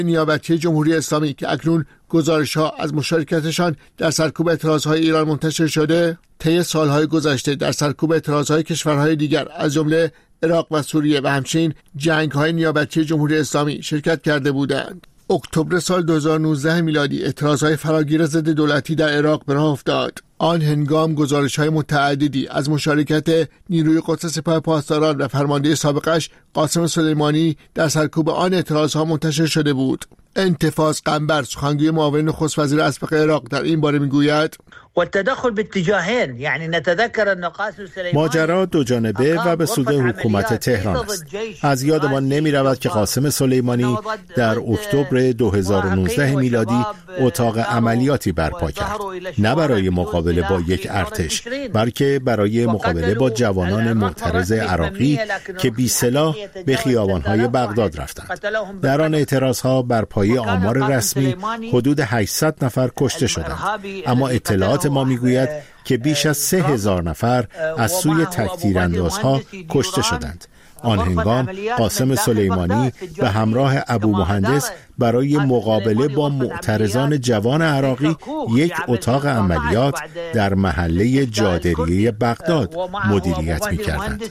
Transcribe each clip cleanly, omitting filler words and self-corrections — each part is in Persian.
نیابتی جمهوری اسلامی که اکنون گزارش‌ها از مشارکتشان در سرکوب اعتراضهای ایران منتشر شده، طی سالهای گذشته در سرکوب اعتراضهای کشورهای دیگر از جمله عراق و سوریه و همچنین جنگ‌های نیابتی جمهوری اسلامی شرکت کرده بودند. اکتبر سال 2019 میلادی اعتراضهای فراگیر ضد دولتی در عراق به راه افتاد. آن هنگام گزارش‌های متعددی از مشارکت نیروی قدس سپاه پاسداران و فرمانده سابقش قاسم سلیمانی در سرکوب آن اعتراضها منتشر شده بود. انتفاض قنبر، سخنگوی معاون نخست وزیر اسبق عراق، در این باره میگوید: والتدخل باتجاهين، يعني نتذكر ان قاسم سلیمانی ماجرا دو جانبه و به سود حکومت تهران است. از یادمان نمی رود که قاسم سلیمانی در اکتبر 2019 میلادی اتاق عملیاتی برپا کرد، نه برای مقابله با یک ارتش، بلکه برای مقابله با جوانان معترض عراقی که بی سلاح به خیابان‌های بغداد رفتند. در آن اعتراضها بر پایه آمار رسمی حدود 800 نفر کشته شدند، اما اطلاعات ما میگوید که بیش از 3000 نفر از سوی تک‌تیراندازها کشته شدند. آن هنگام قاسم سلیمانی به همراه ابو مهندس برای مقابله با معترضان جوان عراقی یک اتاق عملیات در محله جادریه بغداد مدیریت می‌کردند.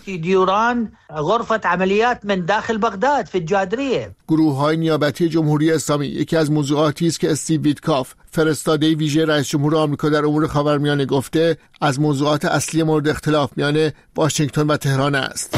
غرفه عملیات من داخل بغداد فی الجادریه. گروه‌های نیابتی جمهوری اسلامی یکی از موضوعاتی است که استیو ویتکاف، فرستاده ویژه رئیس جمهور آمریکا در امور خاورمیانه، گفته از موضوعات اصلی مورد اختلاف میان واشنگتن و تهران است.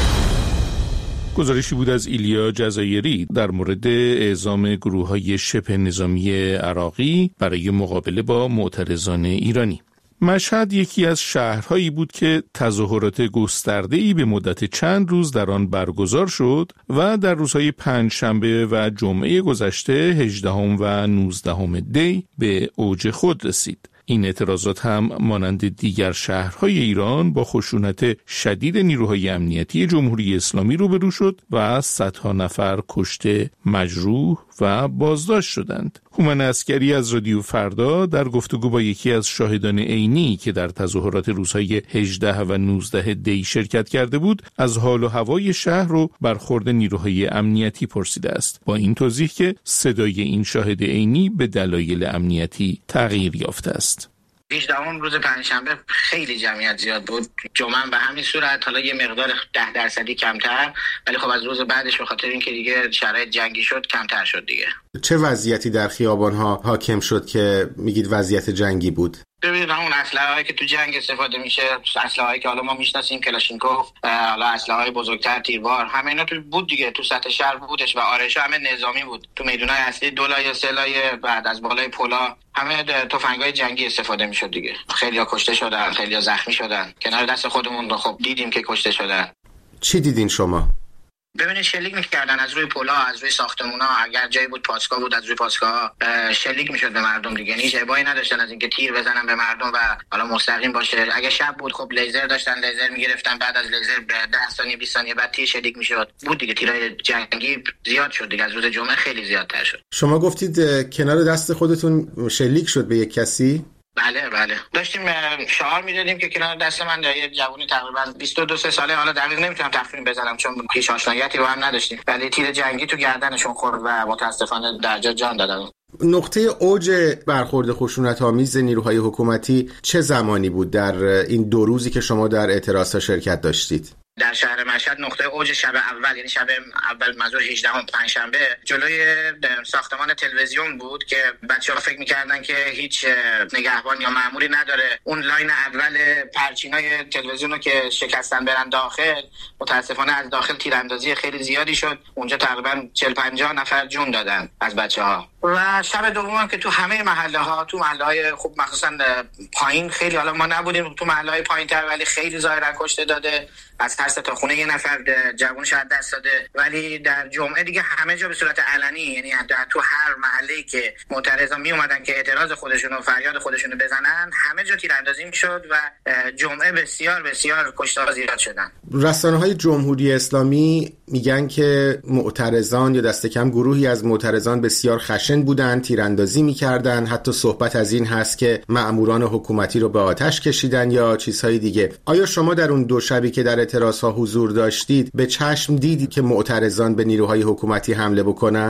گزارشی بود از ایلیا جزایری در مورد اعزام گروه‌های شبه نظامی عراقی برای مقابله با معترضان ایرانی. مشهد یکی از شهرهایی بود که تظاهرات گسترده‌ای به مدت چند روز در آن برگزار شد و در روزهای پنجشنبه و جمعه گذشته 18 و 19 دی به اوج خود رسید. این اعتراضات هم مانند دیگر شهرهای ایران با خشونت شدید نیروهای امنیتی جمهوری اسلامی روبرو شد و صدها نفر کشته، مجروح و بازداشت شدند. هومن عسکری از رادیو فردا در گفتگو با یکی از شاهدان عینی که در تظاهرات روزهای 18 و 19 دی شرکت کرده بود، از حال و هوای شهر و برخورد نیروهای امنیتی پرسیده است، با این توضیح که صدای این شاهد عینی به دلایل امنیتی تغییر یافته است. 18 روز پنجشنبه خیلی جمعیت زیاد بود، جمعه به همین صورت، حالا یه مقدار 10% کمتر، ولی خب از روز بعدش به خاطر اینکه دیگه شرایط جنگی شد کمتر شد دیگه. چه وضعیتی در خیابان‌ها حاکم شد که میگید وضعیت جنگی بود؟ ببینید همون اسلحه‌هایی که تو جنگ استفاده میشه، اسلحه‌هایی که حالا ما میشناسیم، کلاشینکوف، حالا اسلحه‌های بزرگتر، تیربار، همه اینا تو بود دیگه، تو سطح شهر بودش و آرایش‌ها همه نظامی بود. تو میدون‌های اصلی 2 لایه 3 لایه بعد از بالای پلا همه تفنگ‌های جنگی استفاده میشد دیگه. خیلی‌ها کشته شدن، خیلی‌ها زخمی شدن. کنار دست خودمون رو خب دیدیم که کشته شدن. چی دیدین شما؟ ببینید شلیک میکردن از روی پل‌ها، از روی ساختمونا، اگر جایی بود پاسگاه بود از روی پاسگاه شلیک میشد به مردم دیگه. هیچ ابایی نداشتن از اینکه تیر بزنن به مردم و حالا مستقیم باشه. اگه شب بود خب لیزر داشتن، لیزر میگرفتن، بعد از لیزر 10 ثانیه 20 ثانیه بعد تیر شلیک میشد. بود دیگه، تیرای جنگی زیاد شد دیگه، از روز جمعه خیلی زیادتر شد. شما گفتید کنار دست خودتون شلیک شد به یک کسی؟ بله داشتیم شعار میدادیم که کنار دست من یه جوونی تقریبا 22-23 ساله، حالا دقیق نمیتونم تخمین بزنم چون هیچ آشنایتی با هم نداشتیم، ولی تیر جنگی تو گردنشون خورد و متاسفانه در جا جان دادن. نقطه اوج برخورد خشونت‌آمیز نیروهای حکومتی چه زمانی بود در این 2 روزی که شما در اعتراضها شرکت داشتید؟ در شهر مشهد نقطه اوج شب اول، یعنی شب اول منظور 18 پنجشنبه، جلوی ساختمان تلویزیون بود که بچه‌ها فکر می‌کردن که هیچ نگهبان یا مأموری نداره. اون لاین اول پرچینای تلویزیون رو که شکستن برن داخل، متاسفانه از داخل تیراندازی خیلی زیادی شد. اونجا تقریبا 40-50 نفر جون دادن از بچه‌ها. و شب دوم که تو همه محله‌ها، تو محله‌های خوب مخصوصا پایین، خیلی حالا ما نبودیم تو محله‌های پایین‌تر، ولی خیلی ظاهرا کشته داده، از هر سه تا خونه یه نفر جوونش از دست داده. ولی در جمعه دیگه همه جا به صورت علنی، یعنی تو هر محله‌ای که معترضان می اومدن که اعتراض خودشون و فریاد خودشون رو بزنن، همه جا تیراندازی می‌شد و جمعه بسیار بسیار کشته‌ها زیاد شدن. رسانه‌های جمهوری اسلامی میگن که معترضان یا دست کم گروهی از معترضان بسیار خشن بودن، تیراندازی می‌کردن، حتی صحبت از این هست که مأموران حکومتی رو به آتش کشیدن یا چیزهای دیگه. آیا شما در اون 2 شبی که در اعتراضها حضور داشتید به چشم دیدید که معترضان به نیروهای حکومتی حمله بکنن؟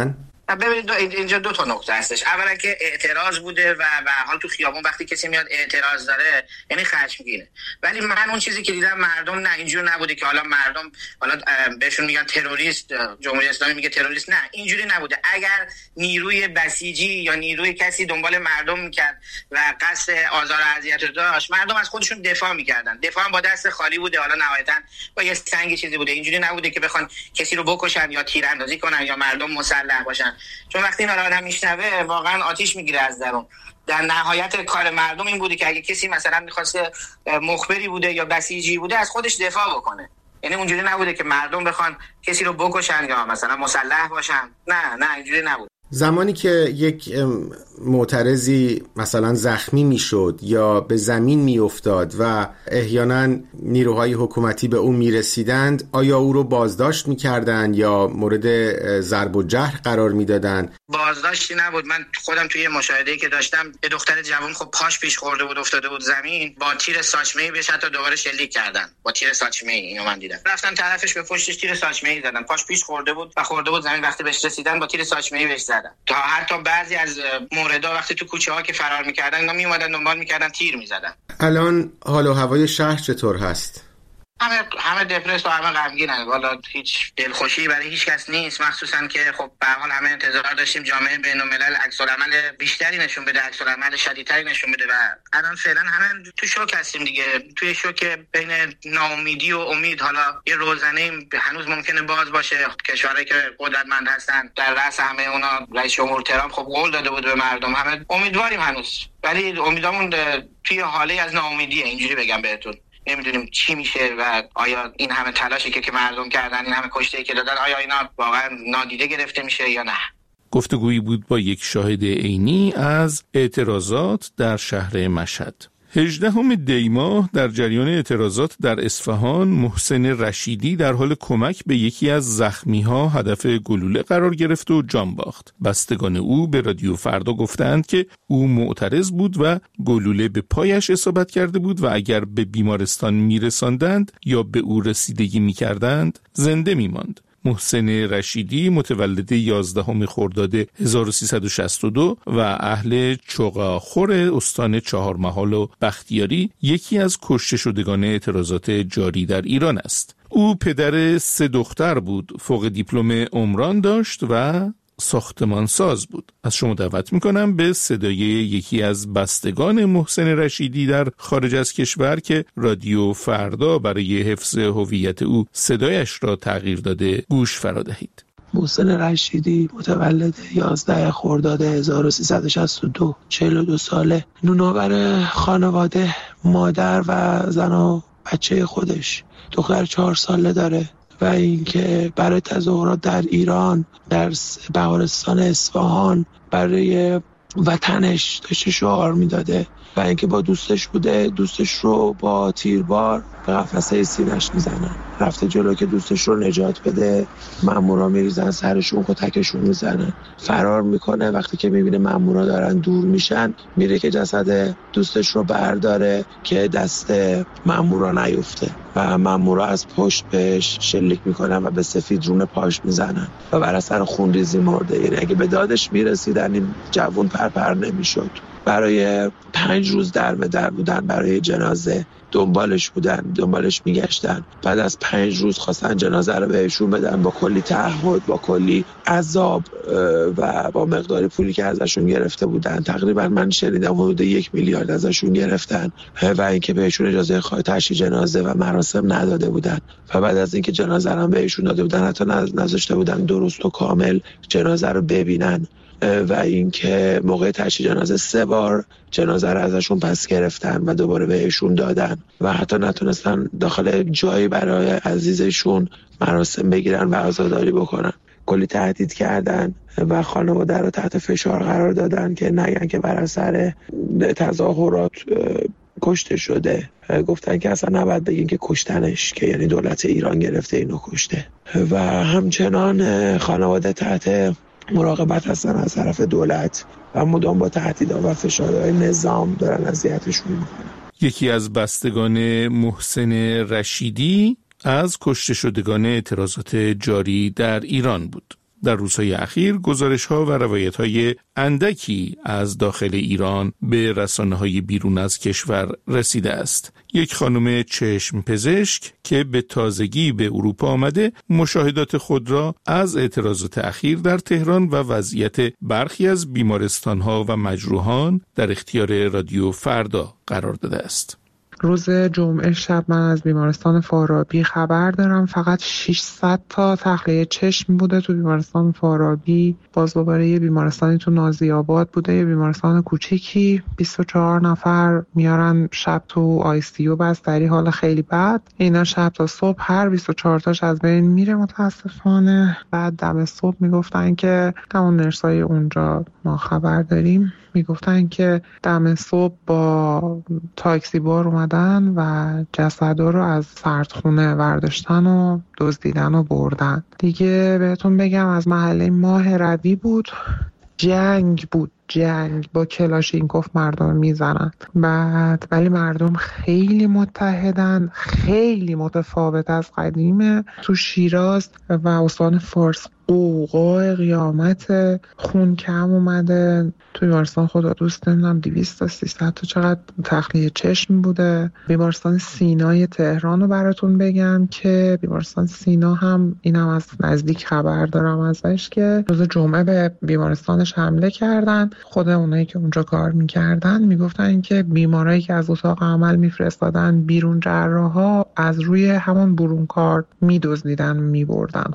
ببینید اینجا دو تا نکته هستش. اولا که اعتراض بوده و به هر حال تو خیابون وقتی کسی میاد اعتراض داره یعنی خشمگینه، ولی من اون چیزی که دیدم مردم نه اینجوری نبوده که حالا مردم حالا بهشون میگن تروریست، جمهوری اسلامی میگه تروریست، نه اینجوری نبوده. اگر نیروی بسیجی یا نیروی کسی دنبال مردم میکرد و قصد آزار و اذیت داشت، مردم از خودشون دفاع میکردن. دفاع هم با دست خالی بوده، حالا نهایتا با یه سنگ چیزی بوده. اینجوری نبوده که بخوان کسی رو بکشن یا تیراندازی کنن یا مردم مسلح باشن، چون وقتی اینا رو آدم میشنوه واقعا آتیش میگیره از درون. در نهایت کار مردم این بوده که اگه کسی مثلا می‌خواسته مخبری بوده یا بسیجی بوده از خودش دفاع بکنه. یعنی اونجوری نبوده که مردم بخوان کسی رو بکشن یا مثلا مسلح باشن، نه اینجوری نبوده. زمانی که یک معترضی مثلا زخمی میشد یا به زمین میافتاد و احیانا نیروهای حکومتی به او میرسیدند، آیا او رو بازداشت میکردند یا مورد ضرب و جرح قرار میدادند؟ بازداشتی نبود. من خودم توی مشاهده‌ای که داشتم یه دختر جوان خب پاش پیش خورده بود، افتاده بود زمین، با تیر ساچمه‌ای بهش حتی دوباره شلیک کردن با تیر ساچمه‌ای. اینو من دیدم، رفتن طرفش به پشتش تیر ساچمه‌ای زدن، پاش پیش خورده بود و خورده بود زمین. وقتی بهش رسیدن با تیر ساچمه‌ای بهش زدن. تا حتی بعضی از موردا وقتی تو کوچه ها که فرار میکردن اینا میومدن دنبال میکردن، تیر میزدن. الان حال و هوای شهر چطور هست؟ همه دپرس و همه غمگینن. والا هیچ دلخوشی برای هیچ کس نیست، مخصوصا که خب به هر حال همه انتظار داشتیم جامعه بین‌الملل عکس‌العمل بیشتری نشون بده، عکس‌العمل شدیدتری نشون بده و الان فعلا همه تو شوک هستیم دیگه، توی شوک بین ناامیدی و امید. حالا یه روزنه هنوز ممکنه باز باشه. کشورهایی که قدرتمند هستن در رأس همه اونا رئیس جمهور ترامپ خب قول داده بود به مردم، همه امیدواریم هنوز، ولی امیدمون توی حاله از ناامیدیه. اینجوری بگم بهتون، نمیدونیم چی میشه و آیا این همه تلاشی که مردم کردن، این همه کشته‌ای که دادن، آیا اینا واقعا نادیده گرفته میشه یا نه. گفتگویی بود با یک شاهد عینی از اعتراضات در شهر مشهد. 18 دی ماه در جریان اعتراضات در اصفهان، محسن رشیدی در حال کمک به یکی از زخمی‌ها هدف گلوله قرار گرفت و جان باخت. بستگان او به رادیو فردا گفتند که او معترض بود و گلوله به پایش اصابت کرده بود و اگر به بیمارستان میرساندند یا به او رسیدگی میکردند زنده میماند. محسن رشیدی متولد 11 خرداد 1362 و اهل چغاخور استان چهارمحال و بختیاری یکی از کشته شدگان اعتراضات جاری در ایران است. او پدر 3 دختر بود، فوق دیپلم عمران داشت و ساختمانساز بود. از شما دعوت میکنم به صدای یکی از بستگان محسن رشیدی در خارج از کشور که رادیو فردا برای حفظ هویت او صدایش را تغییر داده گوش فرا دهید. محسن رشیدی متولد 11 خرداد 1362، 42 ساله، نونآور خانواده، مادر و زن و بچه خودش، دختر 4 ساله داره و اینکه برای تظاهرات در ایران در بهارستان اصفهان برای وطنش داشته شعار میداده و اینکه با دوستش بوده، دوستش رو با تیربار به قفسه سینه‌اش میزنن. رفته جلو که دوستش رو نجات بده، مامورا میریزن سرشون، کتکشون میزنن. فرار میکنه، وقتی که میبینه مامورا دارن دور میشن میره که جسد دوستش رو برداره که دست مامورا نیفته و مامورا از پشت بهش شلیک میکنن و به سفید رون پاش میزنن و بر اثر خونریزی مرده. یعنی اگه به دادش میرسیدن این جوون پرپر نمیشد. برای 5 روز در به در بودن برای جنازه، دنبالش میگشتن. بعد از 5 روز خواستن جنازه رو بهشون بدن با کلی تعهد، با کلی عذاب و با مقدار پولی که ازشون گرفته بودن. تقریبا من شنیدم حدود 1 میلیارد ازشون گرفتن و اینکه بهشون اجازه تشییع جنازه و مراسم نداده بودن و بعد از اینکه جنازه رو بهشون داده بودن حتی نذاشته بودن درست و کامل جنازه رو ببینن و اینکه موقع تشییع جنازه 3 بار جنازه رو ازشون پس گرفتن و دوباره بهشون دادن و حتی نتونستن داخل جایی برای عزیزشون مراسم بگیرن و عزاداری بکنن. کلی تهدید کردن و خانواده رو تحت فشار قرار دادن که نگن که بر اثر تظاهرات کشته شده. گفتن که اصلا نباید بگین که کشتنش، که یعنی دولت ایران گرفته اینو کشته. و همچنان خانواده تحت مراقبت هستن از طرف دولت و مدام با تهدیدها و فشارهای نظام دارن اذیتشون میکنن. یکی از بستگان محسن رشیدی از کشته شدگان اعتراضات جاری در ایران بود. در روزهای اخیر گزارش‌ها و روایت‌های اندکی از داخل ایران به رسانه‌های بیرون از کشور رسیده است. یک خانم چشم پزشک که به تازگی به اروپا آمده، مشاهدات خود را از اعتراضات اخیر در تهران و وضعیت برخی از بیمارستان‌ها و مجروحان در اختیار رادیو فردا قرار داده است. روز جمعه شب من از بیمارستان فارابی خبر دارم. فقط 600 تا تخلیه چشم بوده تو بیمارستان فارابی. باز دوباره یه بیمارستانی تو نازی آباد بوده، یه بیمارستان کوچیکی. 24 نفر میارن شب تو آی سی یو بستری، حال خیلی بد. اینا شب تا صبح هر 24 تاش از بین میره متاسفانه. بعد دم صبح میگفتن که همون نرسای اونجا ما خبر داریم، میگفتن که دم صبح با تاکسی بار اومدن و جسدا رو از سردخونه برداشتن و دزدیدن و بردن. دیگه بهتون بگم از محله ماه روی بود، جنگ با کلاشینکوف مردم میزنن. بعد ولی مردم خیلی متحدن، خیلی متفاوت از قدیمه. تو شیراز و استان فارس قوقای قیامت، خون کم اومده. تو بیمارستان خدا دوست نمیدونم 200 تا 300 تا چقدر تخلیه چشم بوده. بیمارستان سینای تهران رو براتون بگم که بیمارستان سینا هم اینم از نزدیک خبر دارم ازش که روز جمعه به بیمارستانش حمله کردن. خود اونایی که اونجا کار میکردن میگفتن که بیمارایی که از اتاق عمل میفرستادن بیرون جراحا از روی همون برون کار میدزدیدن میبردن.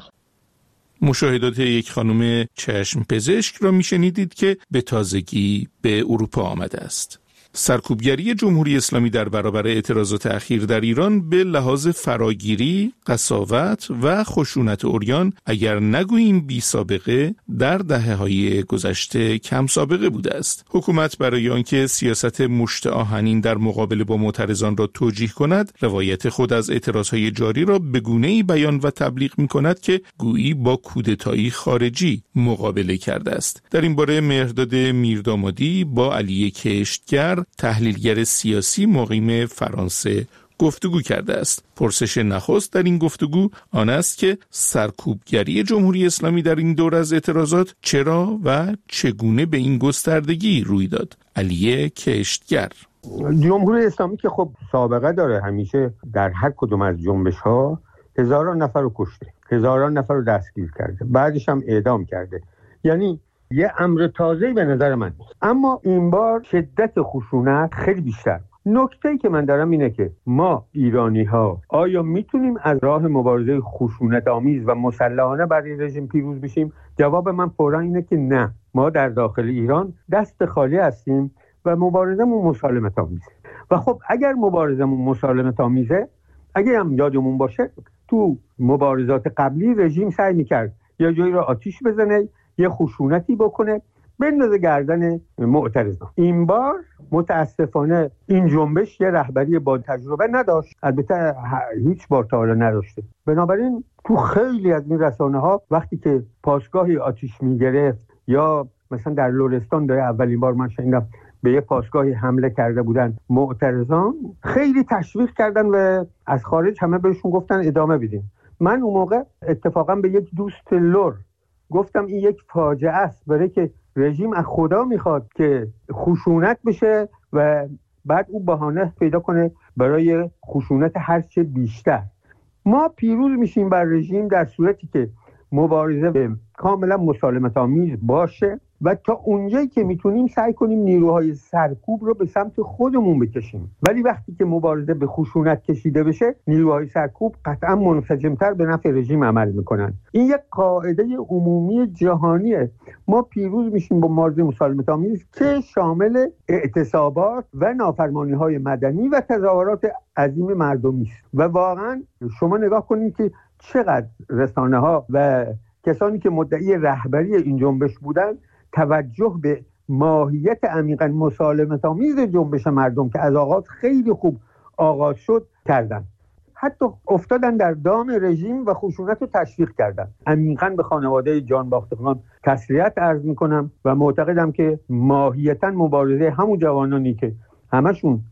مشاهدات یک خانم چشم پزشک را میشنیدید که به تازگی به اروپا آمده است. سرکوبگری جمهوری اسلامی در برابر اعتراضات اخیر در ایران به لحاظ فراگیری، قساوت و خشونت عریان اگر نگوییم بی سابقه در دهه‌های گذشته کم سابقه بوده است. حکومت برای آنکه سیاست مشت آهنین در مقابله با معترضان را توجیه کند، روایت خود از اعتراضهای جاری را به گونه‌ای بیان و تبلیغ می‌کند که گویی با کودتایی خارجی مقابله کرده است. در این باره مهرداد میردامادی با علی کشتگر، تحلیلگر سیاسی مقیم فرانسه، گفتگو کرده است. پرسش نخست در این گفتگو آن است که سرکوبگری جمهوری اسلامی در این دور از اعتراضات چرا و چگونه به این گستردگی روی داد. علی کشتگر: جمهوری اسلامی که خب سابقه داره، همیشه در هر کدوم از جنبش‌ها هزاران نفر رو کشته، هزاران نفر رو دستگیر کرده، بعدش هم اعدام کرده. یعنی یه امر تازه‌ای به نظر من نیست. اما این بار شدت خشونت خیلی بیشتر. نکته‌ای که من دارم اینه که ما ایرانی‌ها آیا میتونیم از راه مبارزه خشونت آمیز و مسلحانه بر این رژیم پیروز بشیم؟ جواب من فوراً اینه که نه. ما در داخل ایران دست خالی هستیم و مبارزمون مسالمت آمیزه. و خب اگر مبارزمون مسالمت آمیزه، اگه هم یادمون باشه تو مبارزات قبلی رژیم سعی می‌کرد یا جایی رو آتیش بزنه، یه خشونتی بکنه، بندازه گردن معترضان. این بار متاسفانه این جنبش یه رهبری با تجربه نداشت، البته هیچ بار تا حالا نداشته. بنابراین تو خیلی از این رسانه‌ها وقتی که پاسگاهی آتیش میگرفت یا مثلا در لرستان در اولین بار من شنیدم به یه پاسگاهی حمله کرده بودن معترضان، خیلی تشویق کردن و از خارج همه بهشون گفتن ادامه بدین. من اون موقع اتفاقا به یک دوست لر گفتم این یک فاجعه است، برای که رژیم از خدا میخواد که خشونت بشه و بعد او بهانه پیدا کنه برای خشونت هرچه بیشتر. ما پیروز میشیم بر رژیم در صورتی که مبارزه به کاملا مسالمت آمیز باشه و تا اونجایی که میتونیم سعی کنیم نیروهای سرکوب رو به سمت خودمون بکشیم. ولی وقتی که مبارزه به خشونت کشیده بشه، نیروهای سرکوب قطعا منسجمتر به نفع رژیم عمل میکنن. این یک قاعده عمومی جهانیه. ما پیروز میشیم با مبارزه مسالمت آمیز که شامل اعتصابات و نافرمانی‌های مدنی و تظاهرات عظیم مردمی است. و واقعا شما نگاه کنید که چقدر رسانه‌ها و کسانی که مدعی رهبری این جنبش بودن توجه به ماهیت عمیقاً مسالمت‌آمیز جنبش مردم که از آغاز خیلی خوب آغاز شد کردن. حتی افتادن در دام رژیم و خشونت رو تشویق کردن. عمیقاً به خانواده جانباختگان تسلیت عرض میکنم و معتقدم که ماهیتاً مبارزه همون جوانانی که همشون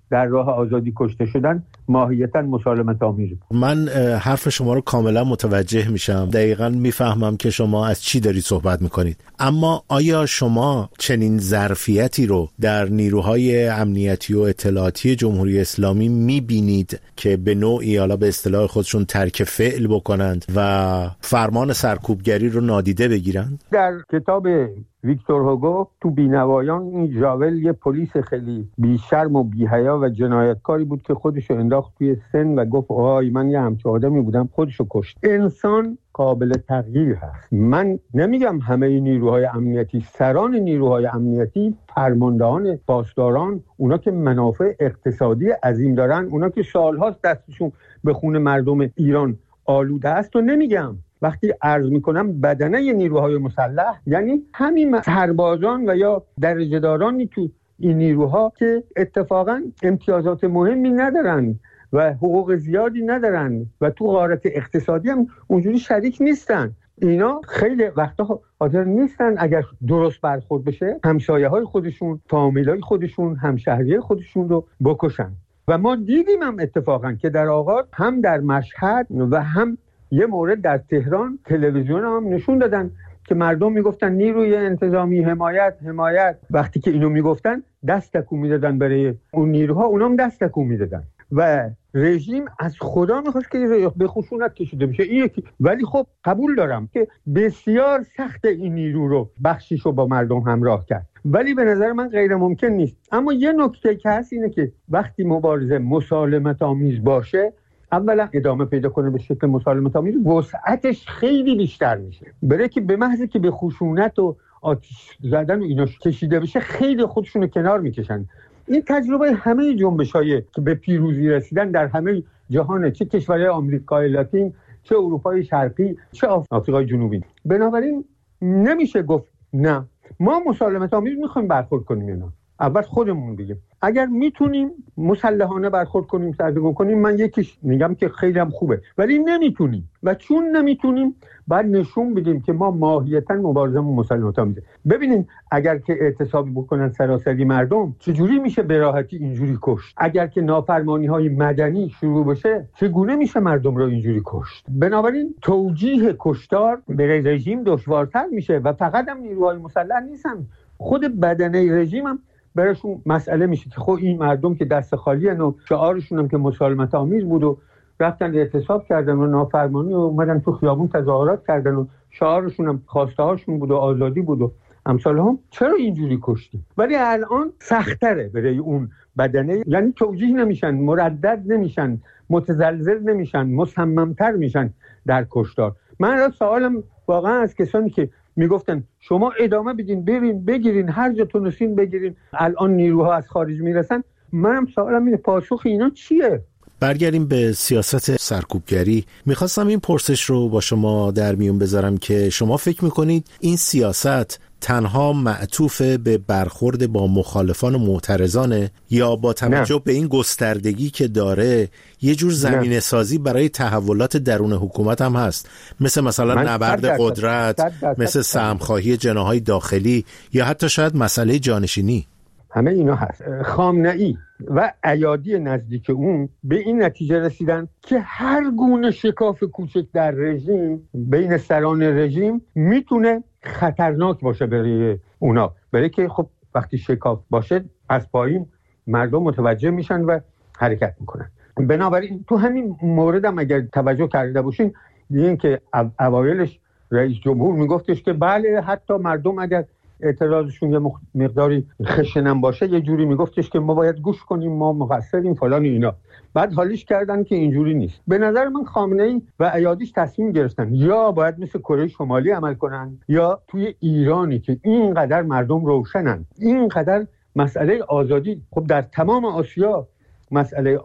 در راه آزادی کشته شدن ماهیتاً مسالمت آمیز بود. من حرف شما رو کاملا متوجه میشم، دقیقاً میفهمم که شما از چی دارید صحبت میکنید، اما آیا شما چنین ظرفیتی رو در نیروهای امنیتی و اطلاعاتی جمهوری اسلامی میبینید که به نوعی حالا به اصطلاح خودشون ترک فعل بکنند و فرمان سرکوبگری رو نادیده بگیرند؟ در کتاب ویکتور هوگو تو بینوایان این ژاول یه پلیس خیلی بیشرم و بی‌حیا و جنایتکاری بود که خودشو انداخت توی سن و گفت آهای من یه همچه آدمی بودم، خودشو کشت. انسان قابل تغییر هست. من نمیگم همه نیروهای امنیتی، سران نیروهای امنیتی، فرماندهان، پاسداران، اونا که منافع اقتصادی عظیم دارن، اونا که سالهاست دستشون به خون مردم ایران آلوده است و نمیگم. وقتی عرض میکنم بدنه نیروهای مسلح یعنی همین سربازان و یا درجه‌دارانی تو این نیروها که اتفاقا امتیازات مهمی ندارن و حقوق زیادی ندارن و تو غارت اقتصادی هم اونجوری شریک نیستن. اینا خیلی وقتا حاضر نیستن اگر درست برخورد بشه همسایه‌های خودشون، فامیلای خودشون، همشهری خودشون رو بکشن. و ما دیدیم هم اتفاقا که در آغاز هم در مشهد و هم یه مورد در تهران تلویزیون هم نشون دادن که مردم میگفتن نیروی انتظامی حمایت. وقتی که اینو میگفتن دست تکون میدادن برای اون نیروها، اونام دست تکون میدادن و رژیم از خدا میخواست که به خشونت کشیده بشه. این یکی. ولی خب قبول دارم که بسیار سخت این نیرو رو بخشیشو با مردم همراه کرد، ولی به نظر من غیر ممکن نیست. اما یه نکته که هست اینه که وقتی مبارزه مسالمت آمیز باشه، اولا ادامه پیدا کنه به شکل مسالمت آمیز، وسعتش خیلی بیشتر میشه. برای که به محض که به خشونت و آتش زدن و اینا کشیده بشه خیلی خودشونو کنار میکشن. این تجربه همه جنبش‌های که به پیروزی رسیدن در همه جهان، چه کشورهای آمریکای لاتین، چه اروپای شرقی، چه آفریقای جنوبی. بنابراین نمیشه گفت نه ما مسالمت آمیز میخوایم برخورد کنیم یا نه. اول خودمون بگیم اگر میتونیم مسلحانه برخورد کنیم، سرنگون کنیم، من یکیش میگم که خیلی هم خوبه، ولی نمیتونیم و چون نمیتونیم بعد نشون بدیم که ما ماهیتاً مبارزمون مسلحانه آمیزه. ببینین اگر که اعتصابی بکنن سراسری مردم، چجوری میشه به راحتی اینجوری کشت؟ اگر که نافرمانی‌های مدنی شروع بشه، چگونه میشه مردم رو اینجوری کشت؟ بنابراین توجیه کشتار به رژیم دشوارتر میشه و فقط هم نیروهای مسلح نیستن، خود بدنه رژیم هم براشون مسئله میشه که خب این مردم که دست خالی هن و شعارشون هم که مسالمت آمیز بود و رفتن اعتصاب کردن و نافرمانی و اومدن تو خیابون تظاهرات کردن و شعارشون هم خواسته هاشون بود و آزادی بود و امثال هم، چرا اینجوری کشتیم؟ ولی الان سخت‌تره برای اون بدنه، یعنی توجیه نمیشن، مردد نمیشن، متزلزل نمیشن، مصممتر میشن در کشتار. من را سوالم واقعا از کسانی که میگفتن شما ادامه بدین، برین بگیرین، هر جا تونستین بگیرین، الان نیروها از خارج میرسن، منم سوالم اینه پاسخ اینا چیه؟ برگردیم به سیاست سرکوبگری. میخواستم این پرسش رو با شما در میون بذارم که شما فکر میکنید این سیاست تنها معطوف به برخورد با مخالفان و معترضانه یا با توجه به این گستردگی که داره یه جور زمینه سازی برای تحولات درون حکومت هم هست، مثلا نبرد قدرت، مثل سهمخواهی جناح‌های داخلی یا حتی شاید مسئله جانشینی؟ همه اینا هست. خامنه‌ای و ایادی نزدیک اون به این نتیجه رسیدن که هر گونه شکاف کوچک در رژیم بین سران رژیم میتونه خطرناک باشه برای اونا، برای که خب وقتی شکاف باشه از پایین مردم متوجه میشن و حرکت میکنن. بنابراین تو همین مورد هم اگر توجه کرده باشین دیدین که اوایلش رئیس جمهور میگفتش که بله حتی مردم اگر اعتراضشون یه مقداری خشنم باشه یه جوری میگفتش که ما باید گوش کنیم، ما مقصریم فلان اینا. بعد حالیش کردن که اینجوری نیست. به نظر من خامنه‌ای و ایادیش تصمیم گرفتن یا باید مثل کره شمالی عمل کنن یا توی ایرانی که اینقدر مردم روشنن، اینقدر مسئله آزادی، خب در تمام آسیا مسئله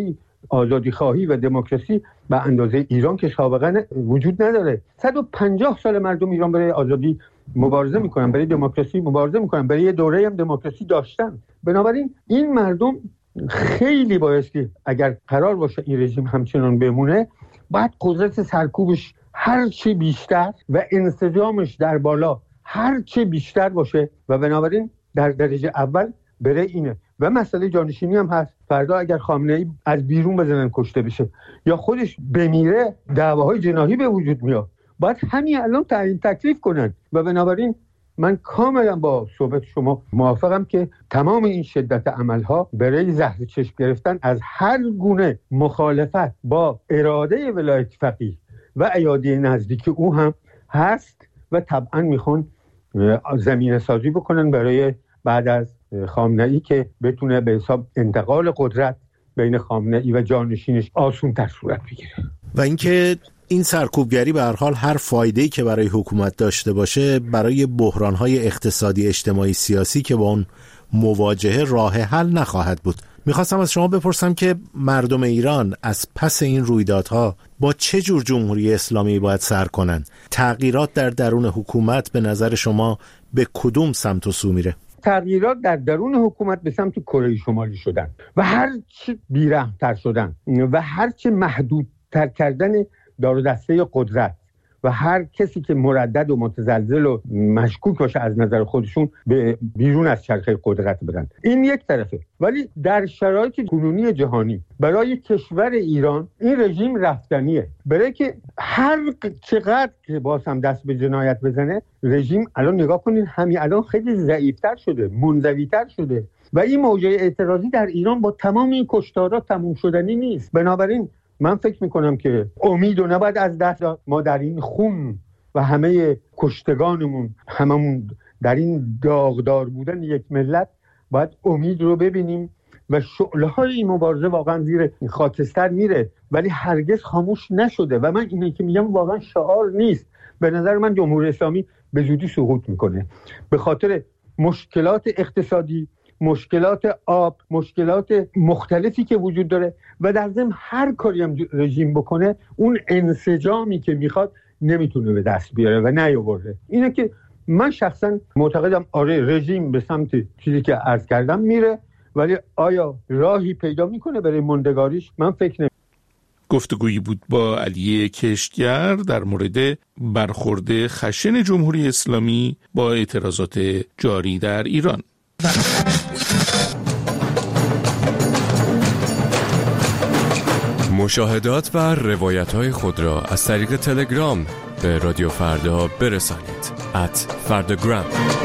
آزادی خواهی و دموکراسی به اندازه ایران که سابقا وجود نداره. 150 سال مردم ایران برای آزادی مبارزه میکنن، برای دموکراسی مبارزه میکنن، برای یه دوره هم دموکراسی داشتن. بنابراین این مردم خیلی بایستی اگر قرار باشه این رژیم همچنان بمونه، باید قدرت سرکوبش هر چه بیشتر و انسجامش در بالا هر چه بیشتر باشه و بنابراین در درجه اول برای اینه و مسئله جانشینی هم هست. فردا اگر خامنه‌ای از بیرون بزنن کشته بشه یا خودش بمیره دعواهای جناحی به وجود میاد. باید همین الان تعیین تکلیف کنن و بنابراین من کاملا با صحبت شما موافقم که تمام این شدت عملها برای زهر چشم گرفتن از هر گونه مخالفت با اراده ولایت فقیه و ایادی نزدیک او هم هست و طبعا میخوان زمینه سازی بکنن برای بعد از خامنه‌ای که بتونه به حساب انتقال قدرت بین خامنه‌ای و جانشینش آسون تر صورت بگیره. و اینکه این سرکوبگری به هر حال هر فایده‌ای که برای حکومت داشته باشه برای بحران‌های اقتصادی اجتماعی سیاسی که با اون مواجهه راه حل نخواهد بود. میخواستم از شما بپرسم که مردم ایران از پس این رویدادها با چه جور جمهوری اسلامی باید سر کنند؟ تغییرات در درون حکومت به نظر شما به کدوم سمت و سو میره؟ تغییرات در درون حکومت به سمت کره شمالی شدن و هر چه بی‌رحم‌تر شدن و هر چه محدودتر کردن دار و دسته قدرت و هر کسی که مردد و متزلزل و مشکوک باشه از نظر خودشون به بیرون از چرخه قدرت بدن. این یک طرفه. ولی در شرایط کنونی جهانی برای کشور ایران این رژیم رفتنیه. برای که هر چقدر که باز هم دست به جنایت بزنه رژیم الان نگاه کنین همین الان خیلی ضعیفتر شده، منزویتر شده و این موجه اعتراضی در ایران با تمام این کشتارها تموم شدنی نیست. بنابراین من فکر میکنم که امید و نباید از دست داد. ما در این خون و همه کشتگانمون هممون در این داغدار بودن یک ملت باید امید رو ببینیم و شعله‌های این مبارزه واقعا زیر خاکستر میره ولی هرگز خاموش نشده و من اینه که میگم واقعا شعار نیست. به نظر من جمهوری اسلامی به زودی سقوط میکنه به خاطر مشکلات اقتصادی، مشکلات آب، مشکلات مختلفی که وجود داره و در ضمن هر کاری هم رژیم بکنه اون انسجامی که میخواد نمیتونه به دست بیاره و نیاورده. اینه که من شخصا معتقدم آره رژیم به سمت چیزی که عرض کردم میره ولی آیا راهی پیدا میکنه برای موندگاریش؟ من فکر نمی‌کنم. گفتگویی بود با علی کشتگر در مورد برخورد خشن جمهوری اسلامی با اعتراضات جاری در ایران. مشاهدات و روایت‌های خود را از طریق تلگرام به رادیو فردا برسانید @فرdagram.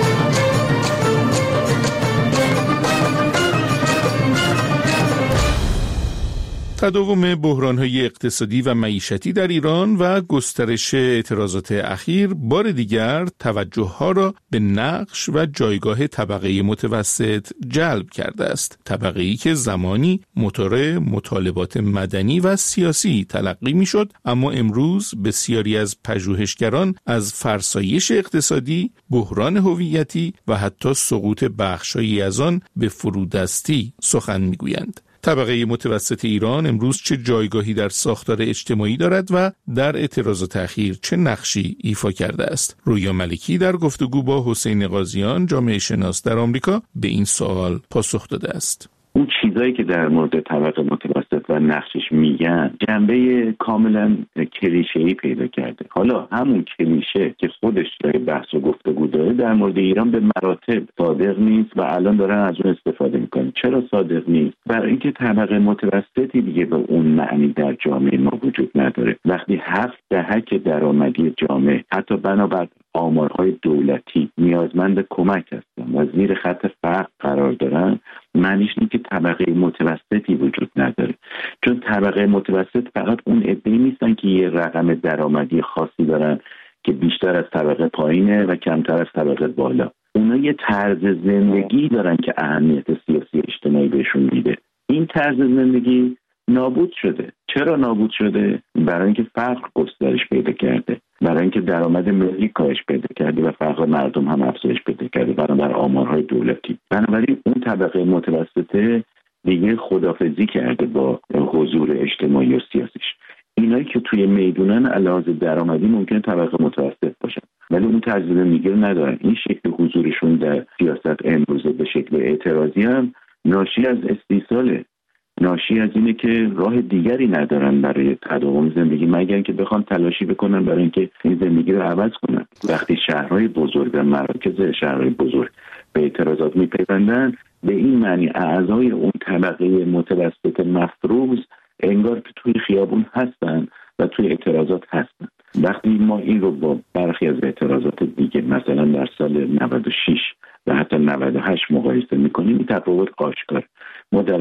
تداوم بحران‌های اقتصادی و معیشتی در ایران و گسترش اعتراضات اخیر بار دیگر توجه‌ها را به نقش و جایگاه طبقه متوسط جلب کرده است. طبقه‌ای که زمانی موتور مطالبات مدنی و سیاسی تلقی می‌شد، اما امروز بسیاری از پژوهشگران از فرسایش اقتصادی، بحران هویتی و حتی سقوط بخش‌هایی از آن به فرودستی سخن می‌گویند. طبقه متوسط ایران امروز چه جایگاهی در ساختار اجتماعی دارد و در اعتراضات اخیر چه نقشی ایفا کرده است؟ رویا ملکی در گفتگو با حسین قاضیان، جامعه شناس در آمریکا، به این سوال پاسخ داده است. اون چیزایی که در مورد طبقه متوسط و نقشش میگن جنبه کاملا کلیشه‌ای پیدا کرده. حالا همون کلیشه که خودش داره بحث و گفتگو داره در مورد ایران به مراتب صادق نیست و الان دارن از اون استفاده میکنن. چرا صادق نیست؟ برای اینکه طبقه متوسطی دیگه به اون معنی در جامعه ما وجود نداره. وقتی 7 دهک درآمدی جامعه حتی بنابر آمارهای دولتی نیازمند کمک هستن و زیر خط فقر قرار دارن، معنیش اینه که طبقه متوسطی وجود نداره. چون طبقه متوسط فقط اون عده‌ای نیستن که یه رقم درآمدی خاصی دارن که بیشتر از طبقه پایینه و کمتر از طبقه بالا. اونا یه طرز زندگی دارن که اهمیت سیاسی اجتماعی بهشون میده. این طرز زندگی نابود شده. چرا نابود شده؟ برای اینکه فقر گسترش پیدا کرده، برای اینکه درآمد ملی کاهش پیدا کرده و فقر مردم هم افزایش پیدا کرده بنابر آمارهای دولتی. بنابراین اون طبقه متوسطه دیگه خداحافظی کرده با حضور اجتماعی و سیاسیش. اینایی که توی میدونن علاوه درآمدی ممکن طبقه متوسط باشن ولی اون طرز زندگی رو ندارن. این شکل حضورشون در سیاست امروزه به شکل اعتراضی هم ناشی از استیصاله، ناشی از اینه که راه دیگری ندارن برای تداوم زندگی مگر که بخوان تلاشی بکنن برای اینکه این زندگی رو عوض کنن. وقتی شهرهای بزرگ و مراکز شهرهای بزرگ به اعتراضات میپیوندن، به این معنی اعضای اون طبقه متوسط مفروض انگار که توی خیابون هستن و توی اعتراضات هستن. وقتی ما این رو با برخی از اعتراضات دیگه مثلا در سال 96 و حتی 98 مقایسه میکنیم، این تفاوت آشکار. ما در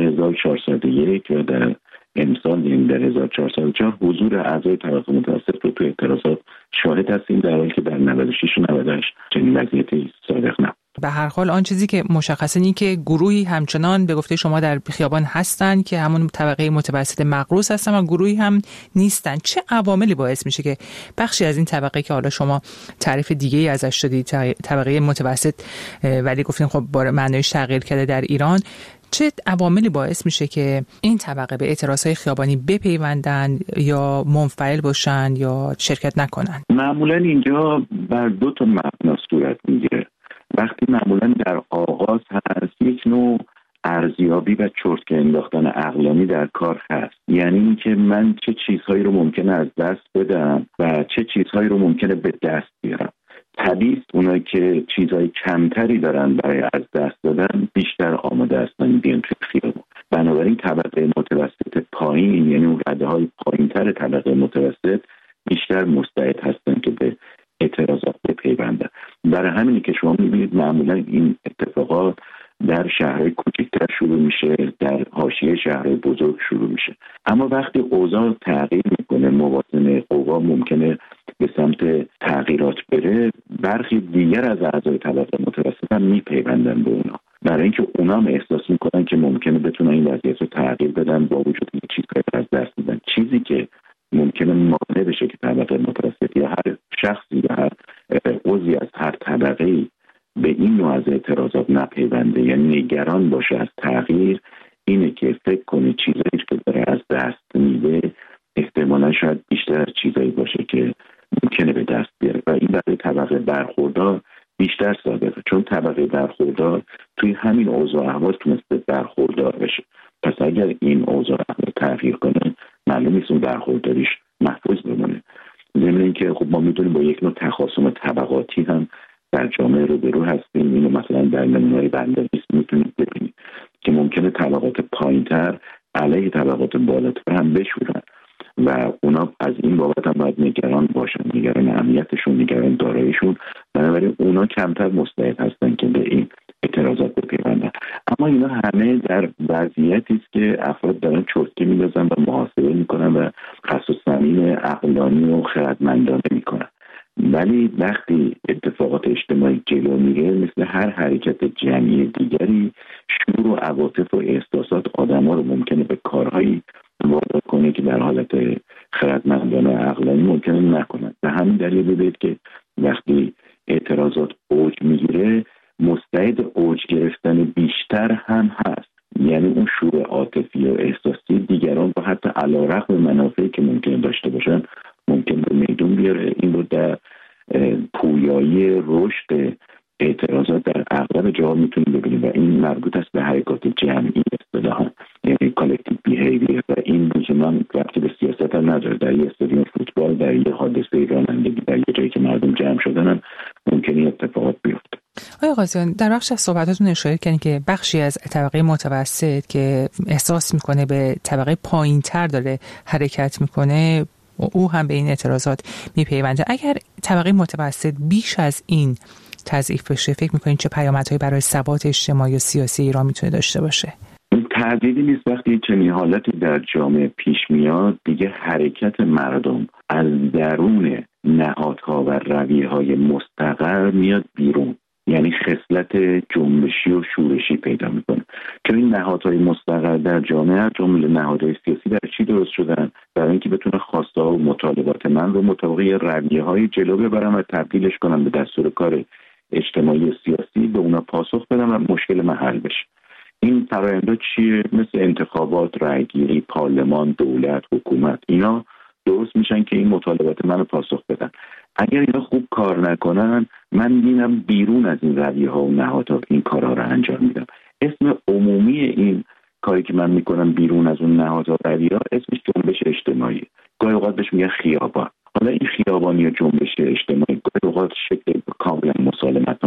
1401 و در امسال یعنی در 1404 حضور اعضای طبقه متوسط رو توی اعتراضات شاهد هستیم، در حالی که در 96 و 98 چنین وضعیتی صادق نبود. به هر حال آن چیزی که مشخصه اینه که گروهی همچنان به گفته شما در خیابان هستن که همون طبقه متوسط مقروض هستن و گروهی هم نیستن. چه عواملی باعث میشه که بخشی از این طبقه که حالا شما تعریف دیگه‌ای ازش دادید، طبقه متوسط ولی گفتین خب با معنیش تغییر کرده در ایران، چه عواملی باعث میشه که این طبقه به اعتراضهای خیابانی بپیوندن یا منفعل باشن یا شرکت نکنن؟ معمولا اینجا بر دو تا مبنا صورت میگیره. وقتی معمولا در آغاز هست یک نوع ارزیابی و چرتکه انداختن عقلانی در کار هست، یعنی اینکه من چه چیزهایی رو ممکنه از دست بدم و چه چیزهایی رو ممکنه به دست بیارم. طبیعی است اونایی که چیزهای کمتری دارن برای از دست دادن بیشتر آماده هستن بیان توی خیابون. بنابراین طبقه متوسط پایین، یعنی اون رده‌های پایین‌تر طبقه متوسط، بیشتر مستعد هستن که به اعتراضات بپیوندن. برای همینه که شما می‌بینید معمولا این اتفاقات در شهرهای کوچکتر شروع میشه، در حاشیه شهرهای بزرگ شروع میشه. اما وقتی اوضاع تغییر میکنه، موازنه قوا ممکنه به سمت تغییرات بره، برخی دیگر از اعضای طبقه متوسط هم میپیوندن به اونا، برای اینکه اونا هم احساس میکنن که ممکنه بتونن این وضعیت رو تغییر بدن با وجود اینکه چیزهایی از دست میدن. چیزی که ممکنه مانع بشه که طبقه متوسط یا هر شخصی یا هر عضوی از هر طبقه‌ای به این نوع از اعتراضات نپیونده، یعنی نگران باشه از تغییر، اینه که فکر کنه چیزایی که داره از دست میده احتمالا شاید بیشتر چیزایی باشه که ممکنه به دست بیاره و این برای طبقه برخوردار بیشتر صادقه، چون طبقه برخوردار توی همین اوضاع احوال تونسته برخوردار بشه. پس اگر این اوضاع احوال تغییر کنه، معلوم نیست اون برخورداریش محفوظ بمونه. ضمن اینکه خب ما میدونیم با یک نوع تخاصم طبقاتی هم در جامعه روبرو هستیم. اینو مثلا در نمونه‌های بنده‌نویس میتونید ببینید که ممکنه طبقات پایین‌تر علیه طبقات بالاتر هم بشورن و اونا از این بابت هم باید نگران باشن، نگران امنیتشون، نگران داراییشون. بنابراین اونا کمتر مستعد هستن که به این اعتراضات بپیوندن. اما اینا همه در وضعیتی است که افراد دارن چرتکه می‌اندازن و محاسبه میکنن و خس و صمیم عقلانی و خردمندانه میکنن. ولی وقتی اتفاقات اجتماعی جلو میره، مثل هر حرکت جمعی دیگری، شعور و عواطف و احساسات آدم‌ها رو ممکنه به کارهایی وادار کنه که در حالت خردمندانه و عقلانی ممکنه نکنن. به همین دلیل ببینید که وقتی اعتراضات اوج میگیره، مستعد اوج گرفتن بیشتر هم هست. یعنی اون شعور عاطفی و احساسی دیگران با حتی علیرغم منافعی که ممکنه داشته باشن ممکن به میدون بیاره. این رو در پویایی رشد اعتراضات در اغلب جاها میتونیم ببینیم و این مربوط است به حرکات جمعی اصطلاحاً، یعنی کالکتیو بیهیویر، و این لزوما ربطی به سیاست هم نداره. در یه استادیوم فوتبال، در یه حادثه رانندگی، در یه جایی که مردم جمع شدن هم ممکنه اتفاقات بیفته. آقای قاضیان، در بخش از صحبتاتون اشاره کردین که بخشی از طبقه متوسط که احساس میکنه به طبقه پایین‌تر داره حرکت میکنه، او هم به این اعتراضات میپیونده. اگر طبقه متوسط بیش از این تضعیف بشه، فکر میکنین چه پیامدهایی برای ثبات اجتماعی و سیاسی ایران میتونه داشته باشه؟ تردیدی نیست وقتی چنین حالتی در جامعه پیش میاد، دیگه حرکت مردم از درون نهادها و رویه‌های مستقر میاد بیرون، یعنی خصلت جنبشی و شورشی پیدا میکنه. چون این نهادهای مستقر در جامعه، جمله نهادهای سیاسی، در چی درست شدن؟ برای اینکه بتونه خواسته ها و مطالبات من رو مطابق رویه‌های جلو ببرم و تبدیلش کنم به دستور کار اجتماعی و سیاسی، به اونا پاسخ بدم و مشکل من حل بشه. این فرآیندها چیه؟ مثل انتخابات، رأیگیری، پارلمان، دولت، حکومت، اینا درست میشن که این مطالبات منو پاسخ بدن. اگر اینا خوب کار نکنن، من میبینم بیرون از این رویه‌ها و نهادها این کارها رو انجام میدم. اسم عمومی این کاری که من میکنم بیرون از اون نهادها و رویه‌ها اسمش جنبش اجتماعی. گاهی اوقات بهش میگن خیابان. حالا این خیابانی یا جنبش اجتماعی گاهی اوقات شکل کاملا مسالمتانه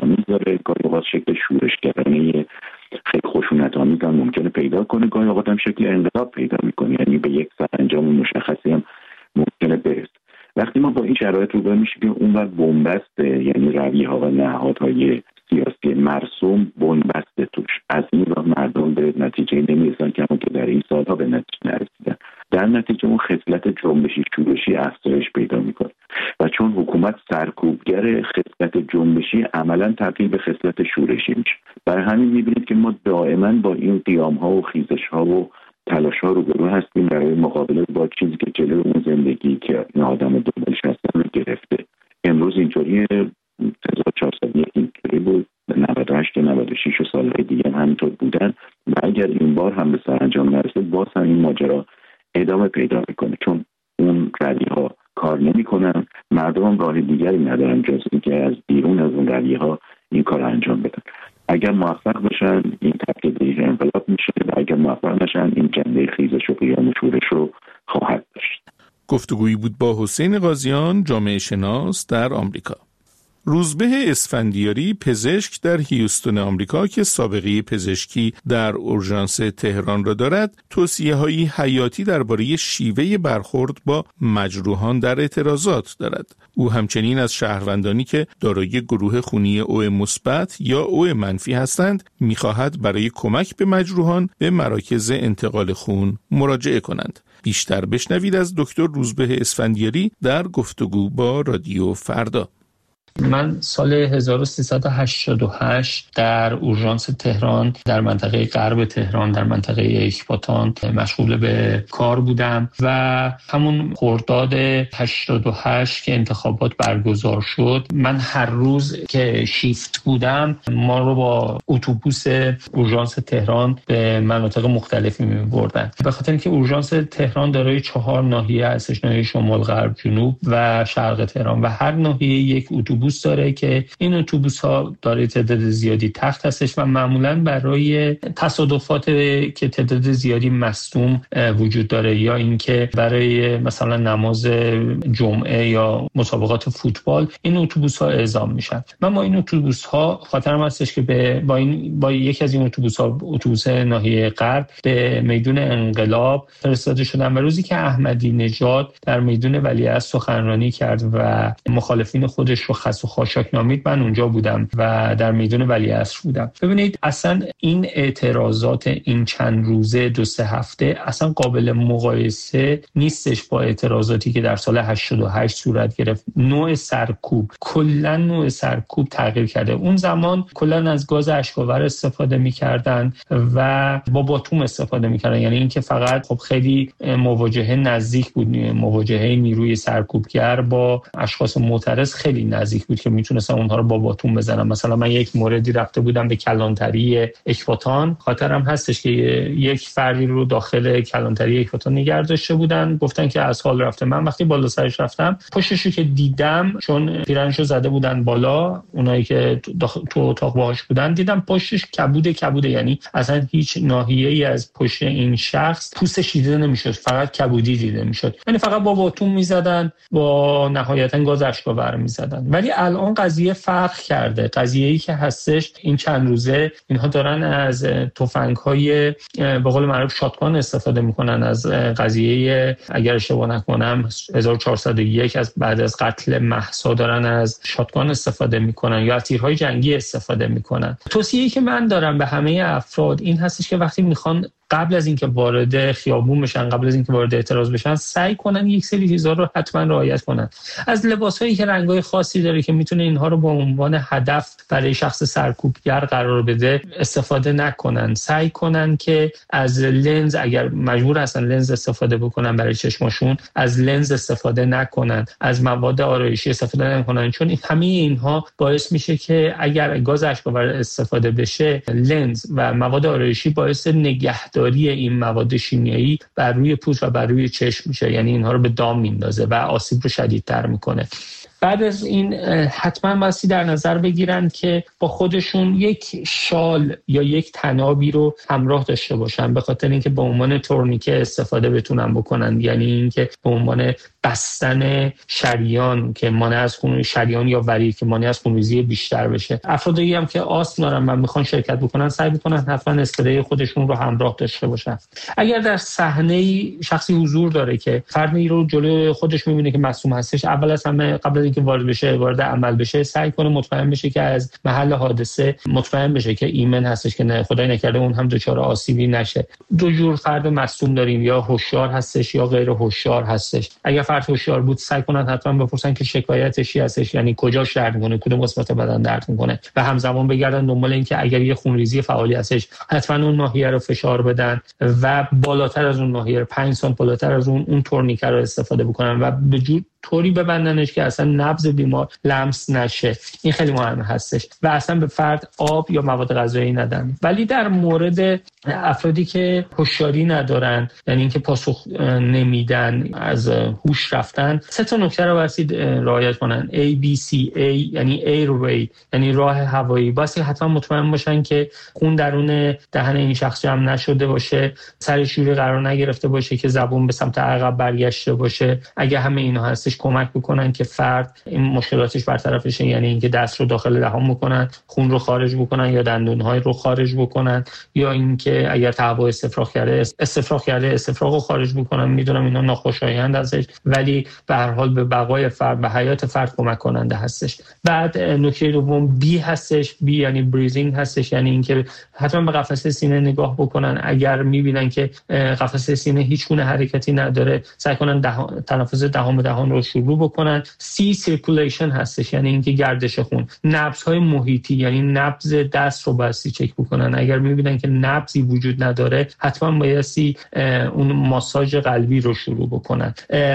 خشونت‌آمیز داره، گاهی اوقات شکل شورشگرانه خیلی خشونت‌آمیز هم ممکنه پیدا کنه، گاهی اوقات هم شکل انقلاب پیدا میکنه، یعنی به یک سرانجام مشخصی هم ممکنه برسه. وقتی ما با این شرایط روبرو میشیم که اونور بنبست، یعنی رویه‌ها و نهادهای سیاسی مرسوم بنبسته توش، از این راه مردم به نتیجه نمیرسن که همون که در این سالها به نتیجه نرسیدن. در نتیجه اون خصلت جنبشی شورشی افزایش پیدا میکنه و چون حکومت سرکوبگر خصلت جنبشی عملا تبدیل به خصلت شورشی میشه. برای همین میبینید که ما دائما با این قیام‌ها و خیزش‌ها و تلاش‌ها روبرو هستیم برای مقابله با چیزی که جلوی اون زندگی که این آدم دنبالش هستن رو گرفته. امروز اینطوریه، 1401 اینطوری بود، 98 و 96 و سالهای دیگه همینطور بودن و اگر این بار هم به سرانجام نرسه باز هم این ماجرا ادامه پیدا میکنه، چون اون رویه‌ها کار نمیکنن، مردم راه دیگری ندارن جز اینکه از بیرون از اون رویه‌ها این کار انجام بدن. اگر موفق بشن این تبدیل انقلاب میشه و اگر موفق نشن این جنبه خیزش و قیام و شورش رو خواهد داشت. گفتگویی بود با حسین قاضیان، جامعه شناس در آمریکا. روزبه اسفندیاری، پزشک در هیوستون آمریکا که سابقه پزشکی در اورژانس تهران را دارد، توصیه‌های حیاتی درباره شیوه برخورد با مجروحان در اعتراضات دارد. او همچنین از شهروندانی که دارای گروه خونی او مثبت یا او منفی هستند می‌خواهد برای کمک به مجروحان به مراکز انتقال خون مراجعه کنند. بیشتر بشنوید از دکتر روزبه اسفندیاری در گفتگو با رادیو فردا. من سال 1388 در اورژانس تهران در منطقه غرب تهران در منطقه اکباتان مشغول به کار بودم و همون خرداد 88 که انتخابات برگزار شد، من هر روز که شیفت بودم ما رو با اتوبوس اورژانس تهران به مناطق مختلفی می‌بردن، به خاطر اینکه اورژانس تهران دارای 4 ناحیه هستش، ناحیه شمال، غرب، جنوب و شرق تهران و هر ناحیه یک اتوبوس داره که این اتوبوس‌ها داره تعداد زیادی تخت هستش و معمولاً برای تصادفات که تعداد زیادی مصدوم وجود داره یا اینکه برای مثلا نماز جمعه یا مسابقات فوتبال این اتوبوس‌ها اعزام میشن. من با این اتوبوس‌ها خاطرم هستش که با یکی از این اتوبوس‌ها، اتوبوس ناحیه غرب، به میدون انقلاب فرستاده شدم و روزی که احمدی نژاد در میدون ولیعصر سخنرانی کرد و مخالفین خودش رو خس و خاشاک نامید، من اونجا بودم و در میدون ولیعصر بودم. ببینید اصلا این اعتراضات این چند روزه 2-3 هفته اصلا قابل مقایسه نیستش با اعتراضاتی که در سال 88 صورت گرفت. نوع سرکوب، کلا نوع سرکوب تغییر کرده. اون زمان کلا از گاز اشک‌آور استفاده می‌کردن و با باتوم استفاده می‌کردن، یعنی اینکه فقط خب خیلی مواجهه نزدیک بود، مواجهه نیروی سرکوبگر با اشخاص معترض خیلی نزدیک بود که میتونستم اونها رو با باتوم بزنم. مثلا من یک موردی رفته بودم به کلانتری اکباتان، خاطرم هستش که یک فردی رو داخل کلانتری اکباتان نگه داشته بودن، گفتن که از حال رفته. من وقتی بالا سرش رفتم، پشتشو که دیدم، چون پیرنشو زده بودن بالا، اونایی که تو اتاق باهاش بودن، دیدم پشتش کبوده، یعنی اصلا هیچ ناحیه‌ای از پشت این شخص پوستش دیده نمیشد، فقط کبودی دیده میشد، یعنی فقط با باتوم میزدن، با نهایتا گاز اشک‌آور میزدن. ولی الان قضیه فرق کرده. قضیه‌ای که هستش این چند روزه اینها دارن از تفنگ‌های به قول معروف شاتگان استفاده میکنن. از قضیه اگر اشتباه نکنم 1401 از بعد از قتل مهسا دارن از شاتگان استفاده میکنن یا از تیرهای جنگی استفاده میکنن. توصیه‌ای که من دارم به همه افراد این هستش که وقتی میخوان قبل از اینکه وارد خیابون بشن، قبل از اینکه وارد اعتراض بشن، سعی کنن یک سری چیزا رو حتما رعایت کنن. از لباسایی که رنگ‌های خاصی داره که میتونه اینها رو به عنوان هدف برای شخص سرکوبگر قرار بده استفاده نکنن. سعی کنن که از لنز، اگر مجبور هستن لنز استفاده بکنن برای چشماشون، از لنز استفاده نکنن، از مواد آرایشی استفاده نکنن، چون همه اینها باعث میشه که اگر گاز اشک‌آور استفاده بشه، لنز و مواد آرایشی باعث نگهداری این مواد شیمیایی بر روی پوست و بر روی چشم میشه، یعنی اینها رو به دام میندازه و آسیب رو شدیدتر میکنه. بعد از این حتما بسی در نظر بگیرن که با خودشون یک شال یا یک تنابی رو همراه داشته باشن، به خاطر اینکه به عنوان تورنیکه استفاده بتونن بکنن، یعنی اینکه به عنوان بستن شریان که مانع از شریان یا ورید که مانع از خونریزی بیشتر بشه. افرادی هم که آسم دارن و میخوان شرکت بکنن سعی بکنن حتما اسپری خودشون رو همراه داشته باشن. اگر در صحنه شخصی حضور داره که فردی رو جلوی خودش میبینه که مصدوم هستش، اول از همه قبل از اینکه وارد عمل بشه سعی کنه مطمئن بشه که از محل حادثه مطمئن بشه که ایمن هستش، که نه خدای نکرده اون هم دچار آسیبی نشه. دو جور فرد مصدوم داریم، یا هوشیار هستش یا غیر هوشیار هستش. اگر فرد هوشیار بود سعی کنن حتما بپرسن که شکایتش چی هستش، یعنی کجاش درد میکنه، کدوم قسمت بدن درد میکنه، و همزمان بگردن دنبال این که اگر یه خونریزی فعالی هستش حتما اون ناحیه رو فشار بدن و بالاتر از اون ناحیه 5 سانت بالاتر از اون تورنیکه رو استفاده بکنن و به طوری ببندنش که اصلا نبض بیمار لمس نشه. این خیلی مهم هستش و اصلا به فرد آب یا مواد غذایی ندن. ولی در مورد افرادی که هوشیاری ندارن، یعنی اینکه پاسخ نمیدن، از هوش رفتن، 3 نکته رو باید رعایت کنن. ABC، یعنی airway یعنی راه هوایی، باید حتما مطمئن باشن که خون درون دهن این شخص جمع نشده باشه، سرش جوری قرار نگرفته باشه که زبون به سمت عقب برگشته باشه. اگه همه اینا هستش کمک بکنن که فرد این مشکلاتش برطرف بشه، یعنی اینکه دست رو داخل دهان بکنن، خون رو خارج بکنن یا دندون‌های رو خارج بکنن، یا اینکه اگر تهوع استفراغ کرده استفراغ رو خارج بکنن. میدونم اینا ناخوشایند ازش، ولی به هر حال به بقای فرد، به حیات فرد کمک کننده هستش. بعد نکته دوم B هستش. B یعنی بریزینگ هستش، یعنی اینکه حتما به قفسه سینه نگاه بکنن. اگر میبینن که قفسه سینه هیچ گونه حرکتی نداره سعی کنن تنفس دهان به دهان رو شروع بکنن. C سیرکولیشن هستش، یعنی اینکه گردش خون. نبض‌های محیطی یعنی نبض دست رو باید چک بکنن. اگر میبینن که نبضی وجود نداره حتما باید اون ماساژ قلبی رو شروع بکنن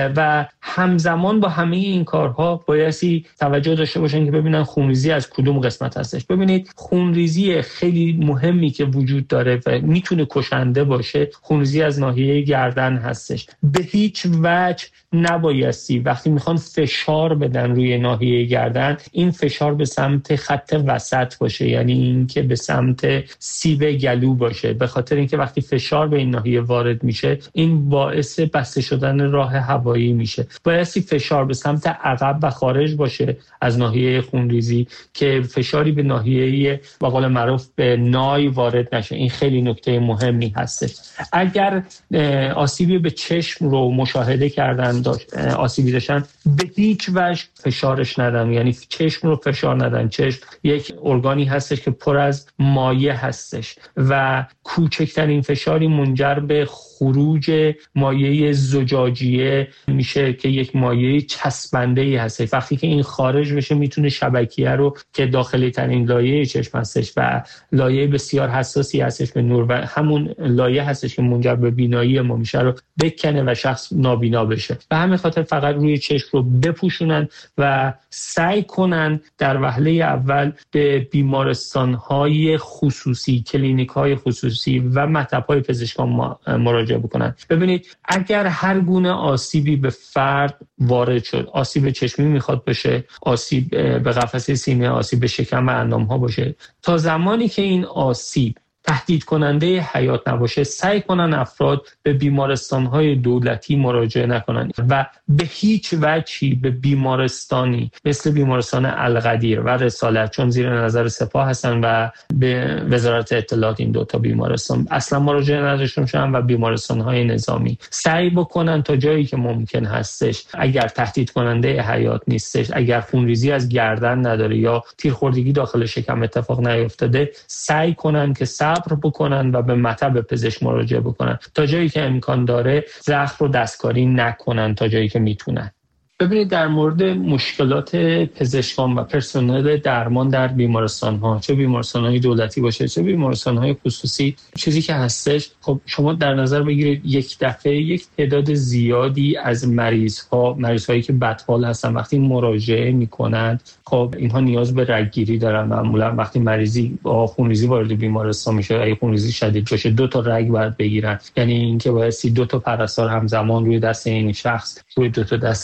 و همزمان با همه این کارها باید توجه داشته باشن که ببینن خونریزی از کدوم قسمت هستش. ببینید خونریزی خیلی مهمی که وجود داره و میتونه کشنده باشه، خونریزی از ناحیه گردن هستش. به هیچ وجه نبایستی وقتی میخوان فشار بدن روی ناحیه گردن این فشار به سمت خط وسط باشه، یعنی این که به سمت سیب گلو باشه، به خاطر اینکه وقتی فشار به این ناحیه وارد میشه این باعث بسته شدن راه هوایی میشه. بایستی فشار به سمت عقب و خارج باشه از ناحیه خونریزی که فشاری به ناحیه به قول معروف به نای وارد نشه. این خیلی نکته مهمی هستش. اگر آسیبی به چشم رو مشاهده کردن آسیبی داشتن به هیچ وجه فشارش ندن، یعنی چشم رو فشار ندن. چشم یک ارگانی هستش که پر از مایع هستش و کوچکترین فشاری منجر به خروج مایع زجاجیه میشه که یک مایع چسبنده‌ای هست. وقتی که این خارج بشه میتونه شبکیه رو که داخلی ترین لایه چشم هستش و لایه بسیار حساسی هستش به نور و همون لایه هستش که منجر به بینایی ما میشه رو بکنه و شخص نابینا بشه. به همین خاطر فقط روی چشم رو بپوشونن و سعی کنن در وهله اول به بیمارستان‌های خصوصی، کلینیک‌های خصوصی و مطب‌های پزشکان مراجعه بکنن. ببینید اگر هر گونه آسیبی به فرد وارد شد، آسیب چشمی میخواد باشه، آسیب به قفسه سینه، آسیب به شکم و اندام‌ها باشه، تا زمانی که این آسیب تهدید کننده حیات نباشه سعی کنن افراد به بیمارستان‌های دولتی مراجعه نکنن و به هیچ وجهی به بیمارستانی مثل بیمارستان القدیر و رسالت، چون زیر نظر سپاه هستن و به وزارت اطلاعات، این دوتا بیمارستان اصلا مراجعه نداشته باشن و بیمارستان‌های نظامی سعی بکنن تا جایی که ممکن هستش، اگر تهدید کننده حیات نیستش، اگر خونریزی از گردن نداره یا تیرخوردگی داخل شکم اتفاق نیفتاده، سعی کنن که صبر بکنن و به مطب پزشک مراجعه بکنن. تا جایی که امکان داره زخم رو دستکاری نکنن تا جایی که میتونن. ببینید در مورد مشکلات پزشکان و پرسنل درمان در بیمارستان‌ها، چه بیمارستان‌های دولتی باشه چه بیمارستان‌های خصوصی، چیزی که هستش خب شما در نظر بگیرید یک دفعه یک تعداد زیادی از مریض‌هایی که بدحال هستن وقتی مراجعه میکنن، خب اینها نیاز به رگگیری دارن. معمولا وقتی مریضی با خونریزی وارد بیمارستان میشه، اگه خونریزی شدید باشه 2 تا رگ باید بگیرن، یعنی اینکه باید 2 تا پرستار همزمان روی دست این شخص روی 2 تا دستش کار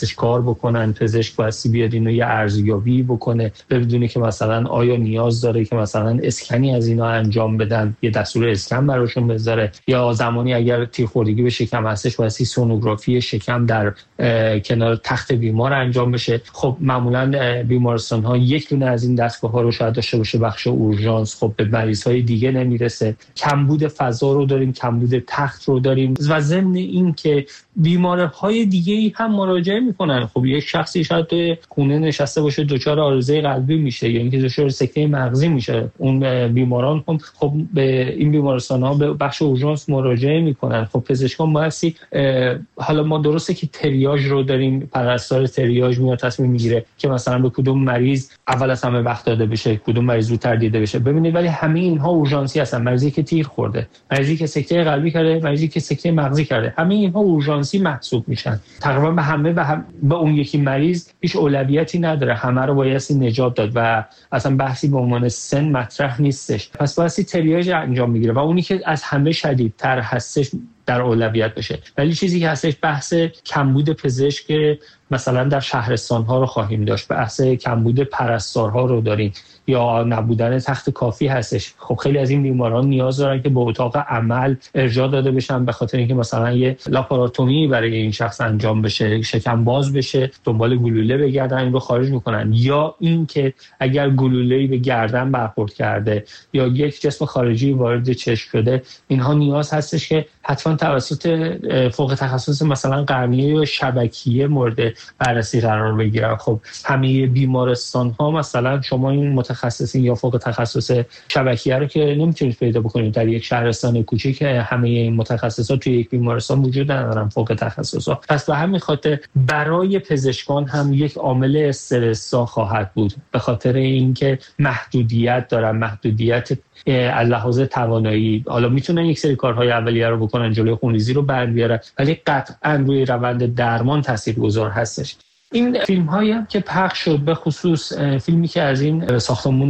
بکنن، پزشک بایستی بیاد اینو یه ارزیابی بکنه، بدونه که مثلا آیا نیاز داره که مثلا اسکنی از اینا انجام بدن، یه دستور اسکن براشون بذاره، یا زمانی اگر تیرخوردگی به شکم هستش بایستی سونوگرافی شکم در کنار تخت بیمار انجام بشه. خب معمولا بیمارستان ها یک دونه از این دستگاه ها رو شاید داشته باشه، بخش اورژانس خب به مریض های دیگه نمیرسه، کمبود فضا رو داریم، کمبود تخت رو داریم و ضمن این که بیمارهای دیگه هم مراجعه میکنن. خب یک شخصی شاید توی خونه نشسته باشه دچار عارضه قلبی میشه یا اینکه دچار سکته مغزی میشه، اون بیماران هم خب به این بیمارستان ها به بخش اورژانس مراجعه میکنن. خب پزشکان بایستی حالا ما درسته که تریاژ رو داریم، پرستار تریاژ میاد تصمیم میگیره که مثلا به کدوم مریض اول از همه وقت داده بشه، کدوم مریض زودتر دیده بشه. ببینید ولی همه اینها اورژانسی هستن. مریضی که تیر خورده، مریضی که سکته قلبی کرده، مریضی که سکته مغزی کرده، همه اینها اورژانسی محسوب میشن. تقریبا به همه به اون یکی مریض هیچ اولویتی نداره، همه رو بایستی نجات داد و اصلا بحثی به عنوان سن مطرح نیستش. پس بایستی تریاژ انجام میگیره و اونی که از همه شدیدتر هستش در اولویت بشه. ولی چیزی که هستش بحث کمبود پزشک مثلا در شهرستان ها رو خواهیم داشت، بحث کمبود پرستارها رو داریم یا نبودن تخت کافی هستش. خب خیلی از این بیماران نیاز دارن که به اتاق عمل ارجاع داده بشن به خاطر اینکه مثلا یه لاپاراتومی برای این شخص انجام بشه، شکم باز بشه، دنبال گلوله بگردن این رو خارج میکنن، یا اینکه اگر گلوله‌ای به گردن برخورد کرده یا یک جسم خارجی وارد چشم شده، اینها نیاز هستش که حتما توسط فوق تخصص مثلا قرنیه یا شبکیه مورد بررسی قرار بگیرن. خب همه بیمارستان ها مثلا شما این متخصصین یا فوق تخصص شبکیه رو که نمیتونید پیدا بکنید در یک شهرستان کوچیک، همه این متخصصات توی یک بیمارستان وجود ندارن فوق تخصصا. پس به همین خاطر برای پزشکان هم یک عامل استرسا خواهد بود به خاطر اینکه محدودیت دارن، محدودیت از لحاظ توانایی. حالا میتونن یک سری کارهای اولیه رو بکنن، جلوی خونریزی رو بر بیارن، ولی قطعا روی روند درمان تاثیرگذار هستش. این فیلم هایی هم که پخش شد، به خصوص فیلمی که از این ساختمون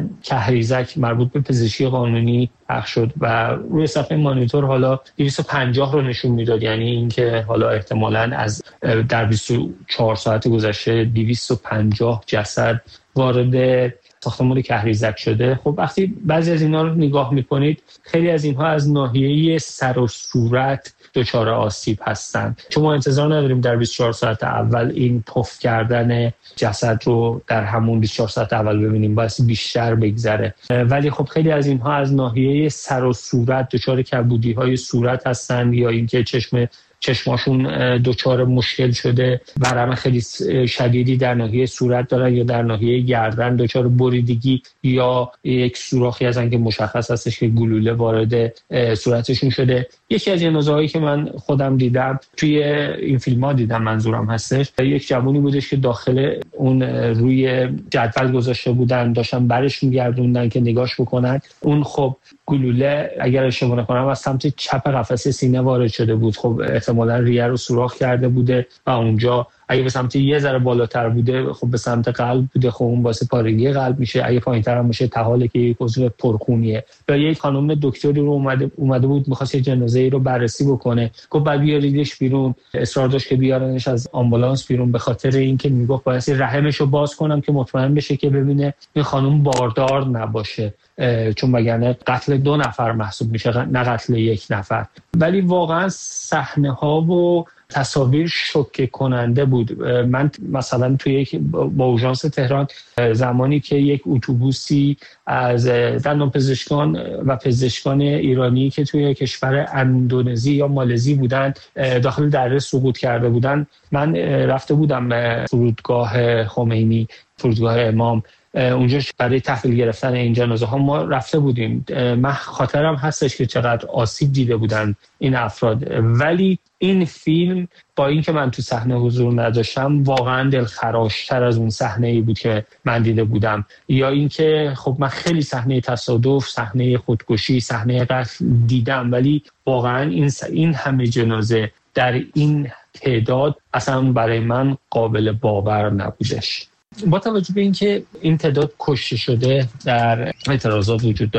کهریزک مربوط به پزشکی قانونی پخش شد و روی صفحه مانیتور حالا 250 رو نشون میداد، یعنی اینکه حالا احتمالاً از در 24 ساعت گذشته 250 جسد وارد ساختمون کهریزک شده. خب وقتی بعضی از اینا رو نگاه میکنید، خیلی از اینها از ناحیه سر و صورت دچار آسیب هستن، چون ما انتظار نداریم در 24 ساعت اول این پف کردن جسد رو در همون 24 ساعت اول ببینیم، باید بیشتر بگذره. ولی خب خیلی از اینها از ناحیه سر و صورت دچار کبودی های صورت هستن یا اینکه چشماشون دچار مشکل شده، ورم خیلی شدیدی در ناحیه صورت دارن یا در ناحیه گردن دچار بریدگی یا یک سوراخی هستن که مشخص هستش که گلوله وارد صورتشون شده. یکی از جنازه‌هایی که من خودم دیدم توی این فیلم‌ها دیدم، منظورم هستش، یک جوانی بودش که داخل اون روی جدول گذاشته بودن، داشتن برش می‌گردوندن که نگاش بکنن. اون خب گلوله اگر اشتباه نکنم از سمت چپ قفسه سینه وارد شده بود. خب احتمالاً ریه رو سوراخ کرده بوده و اونجا اگه به سمت یه ذره بالاتر بوده خب به سمت قلب بوده، خب اون باعث پارگی قلب میشه. اگه پایین‌تر هم باشه تحاله که یک عضو پرخونیه. و یک خانم دکتری رو اومده بود می‌خواست یه جنازه‌ای رو بررسی بکنه، گفت بعد بیاریدش بیرون، اصرار داشت که بیارنش از آمبولانس بیرون به خاطر اینکه میگفت باعث رحمش رو باز کنم که مطمئن بشه که ببینه این خانم باردار نباشه، چون وگرنه قتل 2 نفر محسوب میشه نه قتل 1 نفر. ولی واقعا صحنه‌ها و تصاویر شوکه کننده بود. من مثلا توی با اورژانس تهران زمانی که یک اتوبوسی از دندانپزشکان و پزشکان ایرانی که توی کشور اندونزی یا مالزی بودن داخل دره سقوط کرده بودن، من رفته بودم به فرودگاه خمینی، فرودگاه امام، اونجا برای تحویل گرفتن این جنازه ها ما رفته بودیم. من خاطرم هستش که چقدر آسیب دیده بودن این افراد، ولی این فیلم با اینکه من تو صحنه حضور نداشتم واقعا دلخراشتر از اون صحنه‌ای بود که من دیده بودم. یا اینکه خب من خیلی صحنه تصادف، صحنه خودکشی، صحنه قتل دیدم، ولی واقعا این همه جنازه در این تعداد اصلا برای من قابل باور نبودش. با توجه به اینکه این تعداد کشته شده در اعتراضات وجود داره،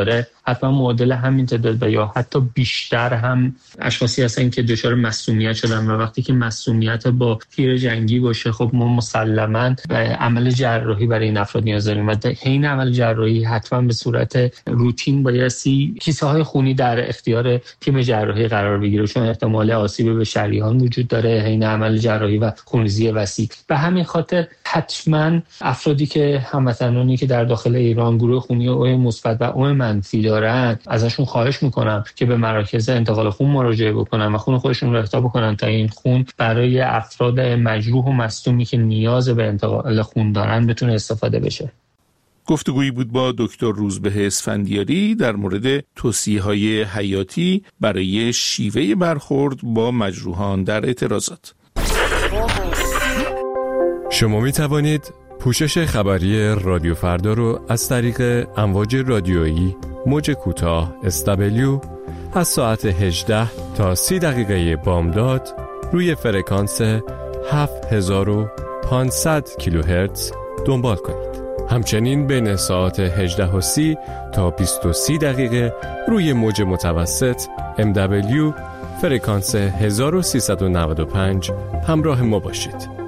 حتما معادل همین تعداد و یا حتی بیشتر هم اشخاصی هستن که دچار مسمومیت شدن و وقتی که مسمومیت با تیر جنگی باشه خب ما مسلماً به عمل جراحی برای این افراد نیاز داریم و حین عمل جراحی حتما به صورت روتین بایستی کیسه های خونی در اختیار تیم جراحی قرار بگیره، چون احتمال آسیب به شریان وجود داره حین عمل جراحی و خونریزی وسیع. به همین خاطر حتما افرادی که هموطنانی که در داخل ایران گروه خونی او مثبت و او منفی دارن ازشون خواهش میکنم که به مراکز انتقال خون مراجعه بکنن و خون خودشون رو اهدا بکنن تا این خون برای افراد مجروح و مصدومی که نیاز به انتقال خون دارن بتونه استفاده بشه. گفتگویی بود با دکتر روزبه اسفندیاری در مورد توصیه‌های حیاتی برای شیوه برخورد با مجروحان در اعتراضات. شما می توانید پوشش خبری رادیو فردا رو از طریق امواج رادیویی موج کوتاه SW از ساعت 18 تا 30 دقیقه بامداد روی فرکانس 7500 کیلوهرتز دنبال کنید. همچنین بین ساعت 18:30 تا 20:30 دقیقه روی موج متوسط MW فرکانس 1395 همراه ما باشید.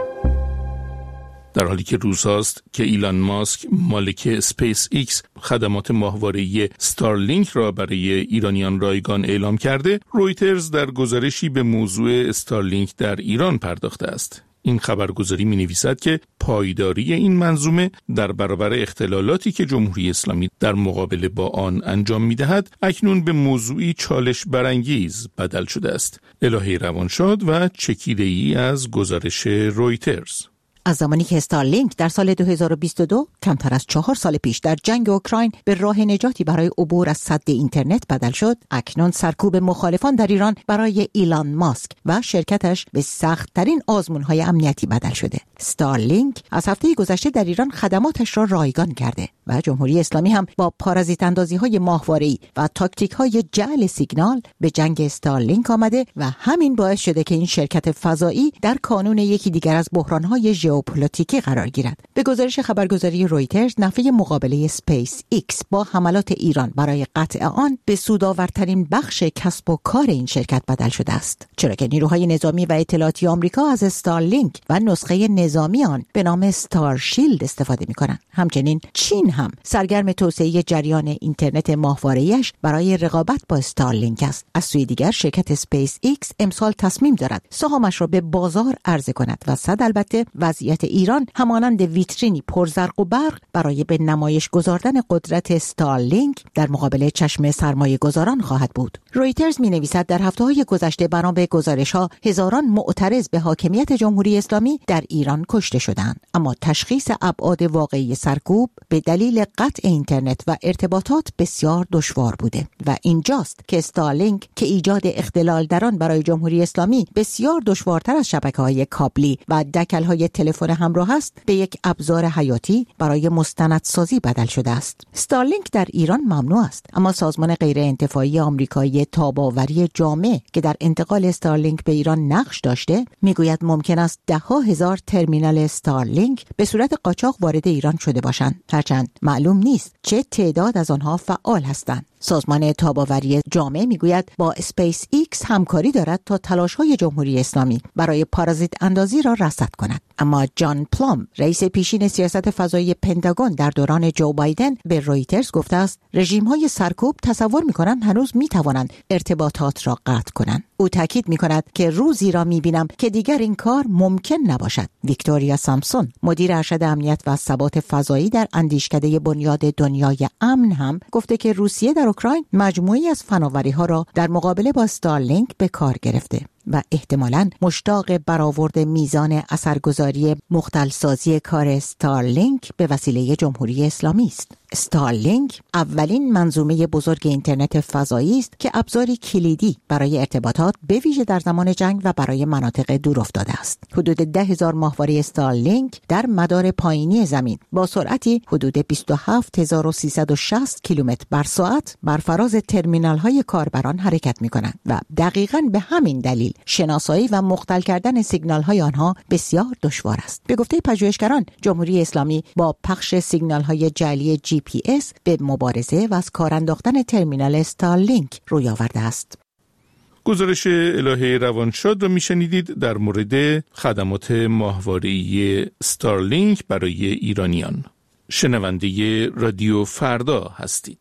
در حالی که روزهاست که ایلان ماسک مالک اسپیس ایکس خدمات ماهواره‌ای ستارلینک را برای ایرانیان رایگان اعلام کرده، رویترز در گزارشی به موضوع استارلینک در ایران پرداخته است. این خبرگزاری می‌نویسد که پایداری این منظومه در برابر اختلالاتی که جمهوری اسلامی در مقابله با آن انجام می‌دهد، اکنون به موضوعی چالش برانگیز بدل شده است. الهی روانشاد و چکیده‌ای از گزارش رویترز. از زمانی که استارلینک در سال 2022 کمتر از 4 سال پیش در جنگ اوکراین به راه نجاتی برای عبور از سد اینترنت بدل شد، اکنون سرکوب مخالفان در ایران برای ایلان ماسک و شرکتش به سخت‌ترین آزمون‌های امنیتی بدل شده. استارلینک از هفته گذشته در ایران خدماتش را رایگان کرده و جمهوری اسلامی هم با پارازیت اندازی‌های ماهواره‌ای و تاکتیک‌های جعل سیگنال به جنگ استارلینک آمده و همین باعث شده که این شرکت فضایی در کانون یکی دیگر از بحران‌های ژئوپلیتیکی قرار گیرد. به گزارش خبرگزاری رویترز، نفع مقابله اسپیس ایکس با حملات ایران برای قطع آن به سودآورترین بخش کسب و کار این شرکت بدل شده است، چرا که نیروهای نظامی و اطلاعاتی آمریکا از استارلینک و نسخه نظامی آن به نام ستارشیلد استفاده می‌کنند. همچنین چین هم سرگرم توسعه جریان اینترنت ماهواره‌ایش برای رقابت با استارلینک است. از سوی دیگر شرکت اسپیس ایکس امسال تصمیم دارد سهامش را به بازار عرضه کند و صد البته وضعیت ایران همانند ویترینی پرزرق و برق برای به نمایش گذاردن قدرت استارلینک در مقابل چشم سرمایه گذاران خواهد بود. رویترز می نویسد در هفته‌های گذشته بنا به گزارش‌ها هزاران معترض به حاکمیت جمهوری اسلامی در ایران کشته شدند، اما تشخیص ابعاد واقعی سرکوب به دلیل قطع اینترنت و ارتباطات بسیار دشوار بوده و اینجاست که استارلینک که ایجاد اختلال در آن برای جمهوری اسلامی بسیار دشوارتر از شبکه‌های کابلی و دکل‌های تلفن همراه است، به یک ابزار حیاتی برای مستندسازی بدل شده است. استارلینک در ایران ممنوع است، اما سازمان غیرانتفاعی آمریکایی تاب‌آوری جامع که در انتقال استارلینک به ایران نقش داشته، میگوید ممکن است 10,000 ترمینال استارلینک به صورت قاچاق وارد ایران شده باشند، هرچند معلوم نیست چه تعداد از آنها فعال هستند. سازمان تاب‌آوری جامع میگوید با اسپیس ایکس همکاری دارد تا تلاش‌های جمهوری اسلامی برای پارازیت اندازی را رصد کند، اما جان پلام، رئیس پیشین سیاست فضایی پنتاگون در دوران جو بایدن، به رویترز گفته است رژیم‌های سرکوب تصور می‌کنند هنوز می‌توانند ارتباطات را قطع کنند. او تاکید می‌کند که روزی را می‌بینم که دیگر این کار ممکن نباشد. ویکتوریا سامسون، مدیر ارشد امنیت و ثبات فضایی در اندیشکده بنیاد دنیای امن، هم گفته که روسیه در اوکراین مجموعی از فناوری‌ها را در مقابله با استارلینک به کار گرفته و احتمالاً مشتاق برآورد میزان اثرگذاری مختلسازی کار استارلینک به وسیله جمهوری اسلامی است. استارلینک اولین منظومه بزرگ اینترنت فضایی است که ابزاری کلیدی برای ارتباطات به ویژه در زمان جنگ و برای مناطق دورافتاده است. حدود 10,000 ماهواره استارلینک در مدار پایینی زمین با سرعتی حدود 27360 کیلومتر بر ساعت بر فراز ترمینال‌های کاربران حرکت می‌کنند و دقیقاً به همین دلیل شناسایی و مختل کردن سیگنال‌های آنها بسیار دشوار است. به گفته پژوهشگران، جمهوری اسلامی با پخش سیگنال‌های جعلی UPS به مبارزه و از کار انداختن ترمینال استارلینک روی آورده است. گزارش الهه روانشاد را میشنیدید در مورد خدمات ماهواره‌ای استارلینک برای ایرانیان. شنونده رادیو فردا هستید.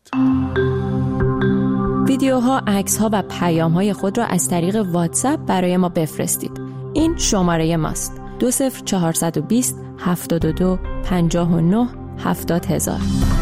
ویدیوها، عکس‌ها و پیام‌های خود را از طریق واتساپ برای ما بفرستید. این شماره ماست: 20420 72 59 70 000.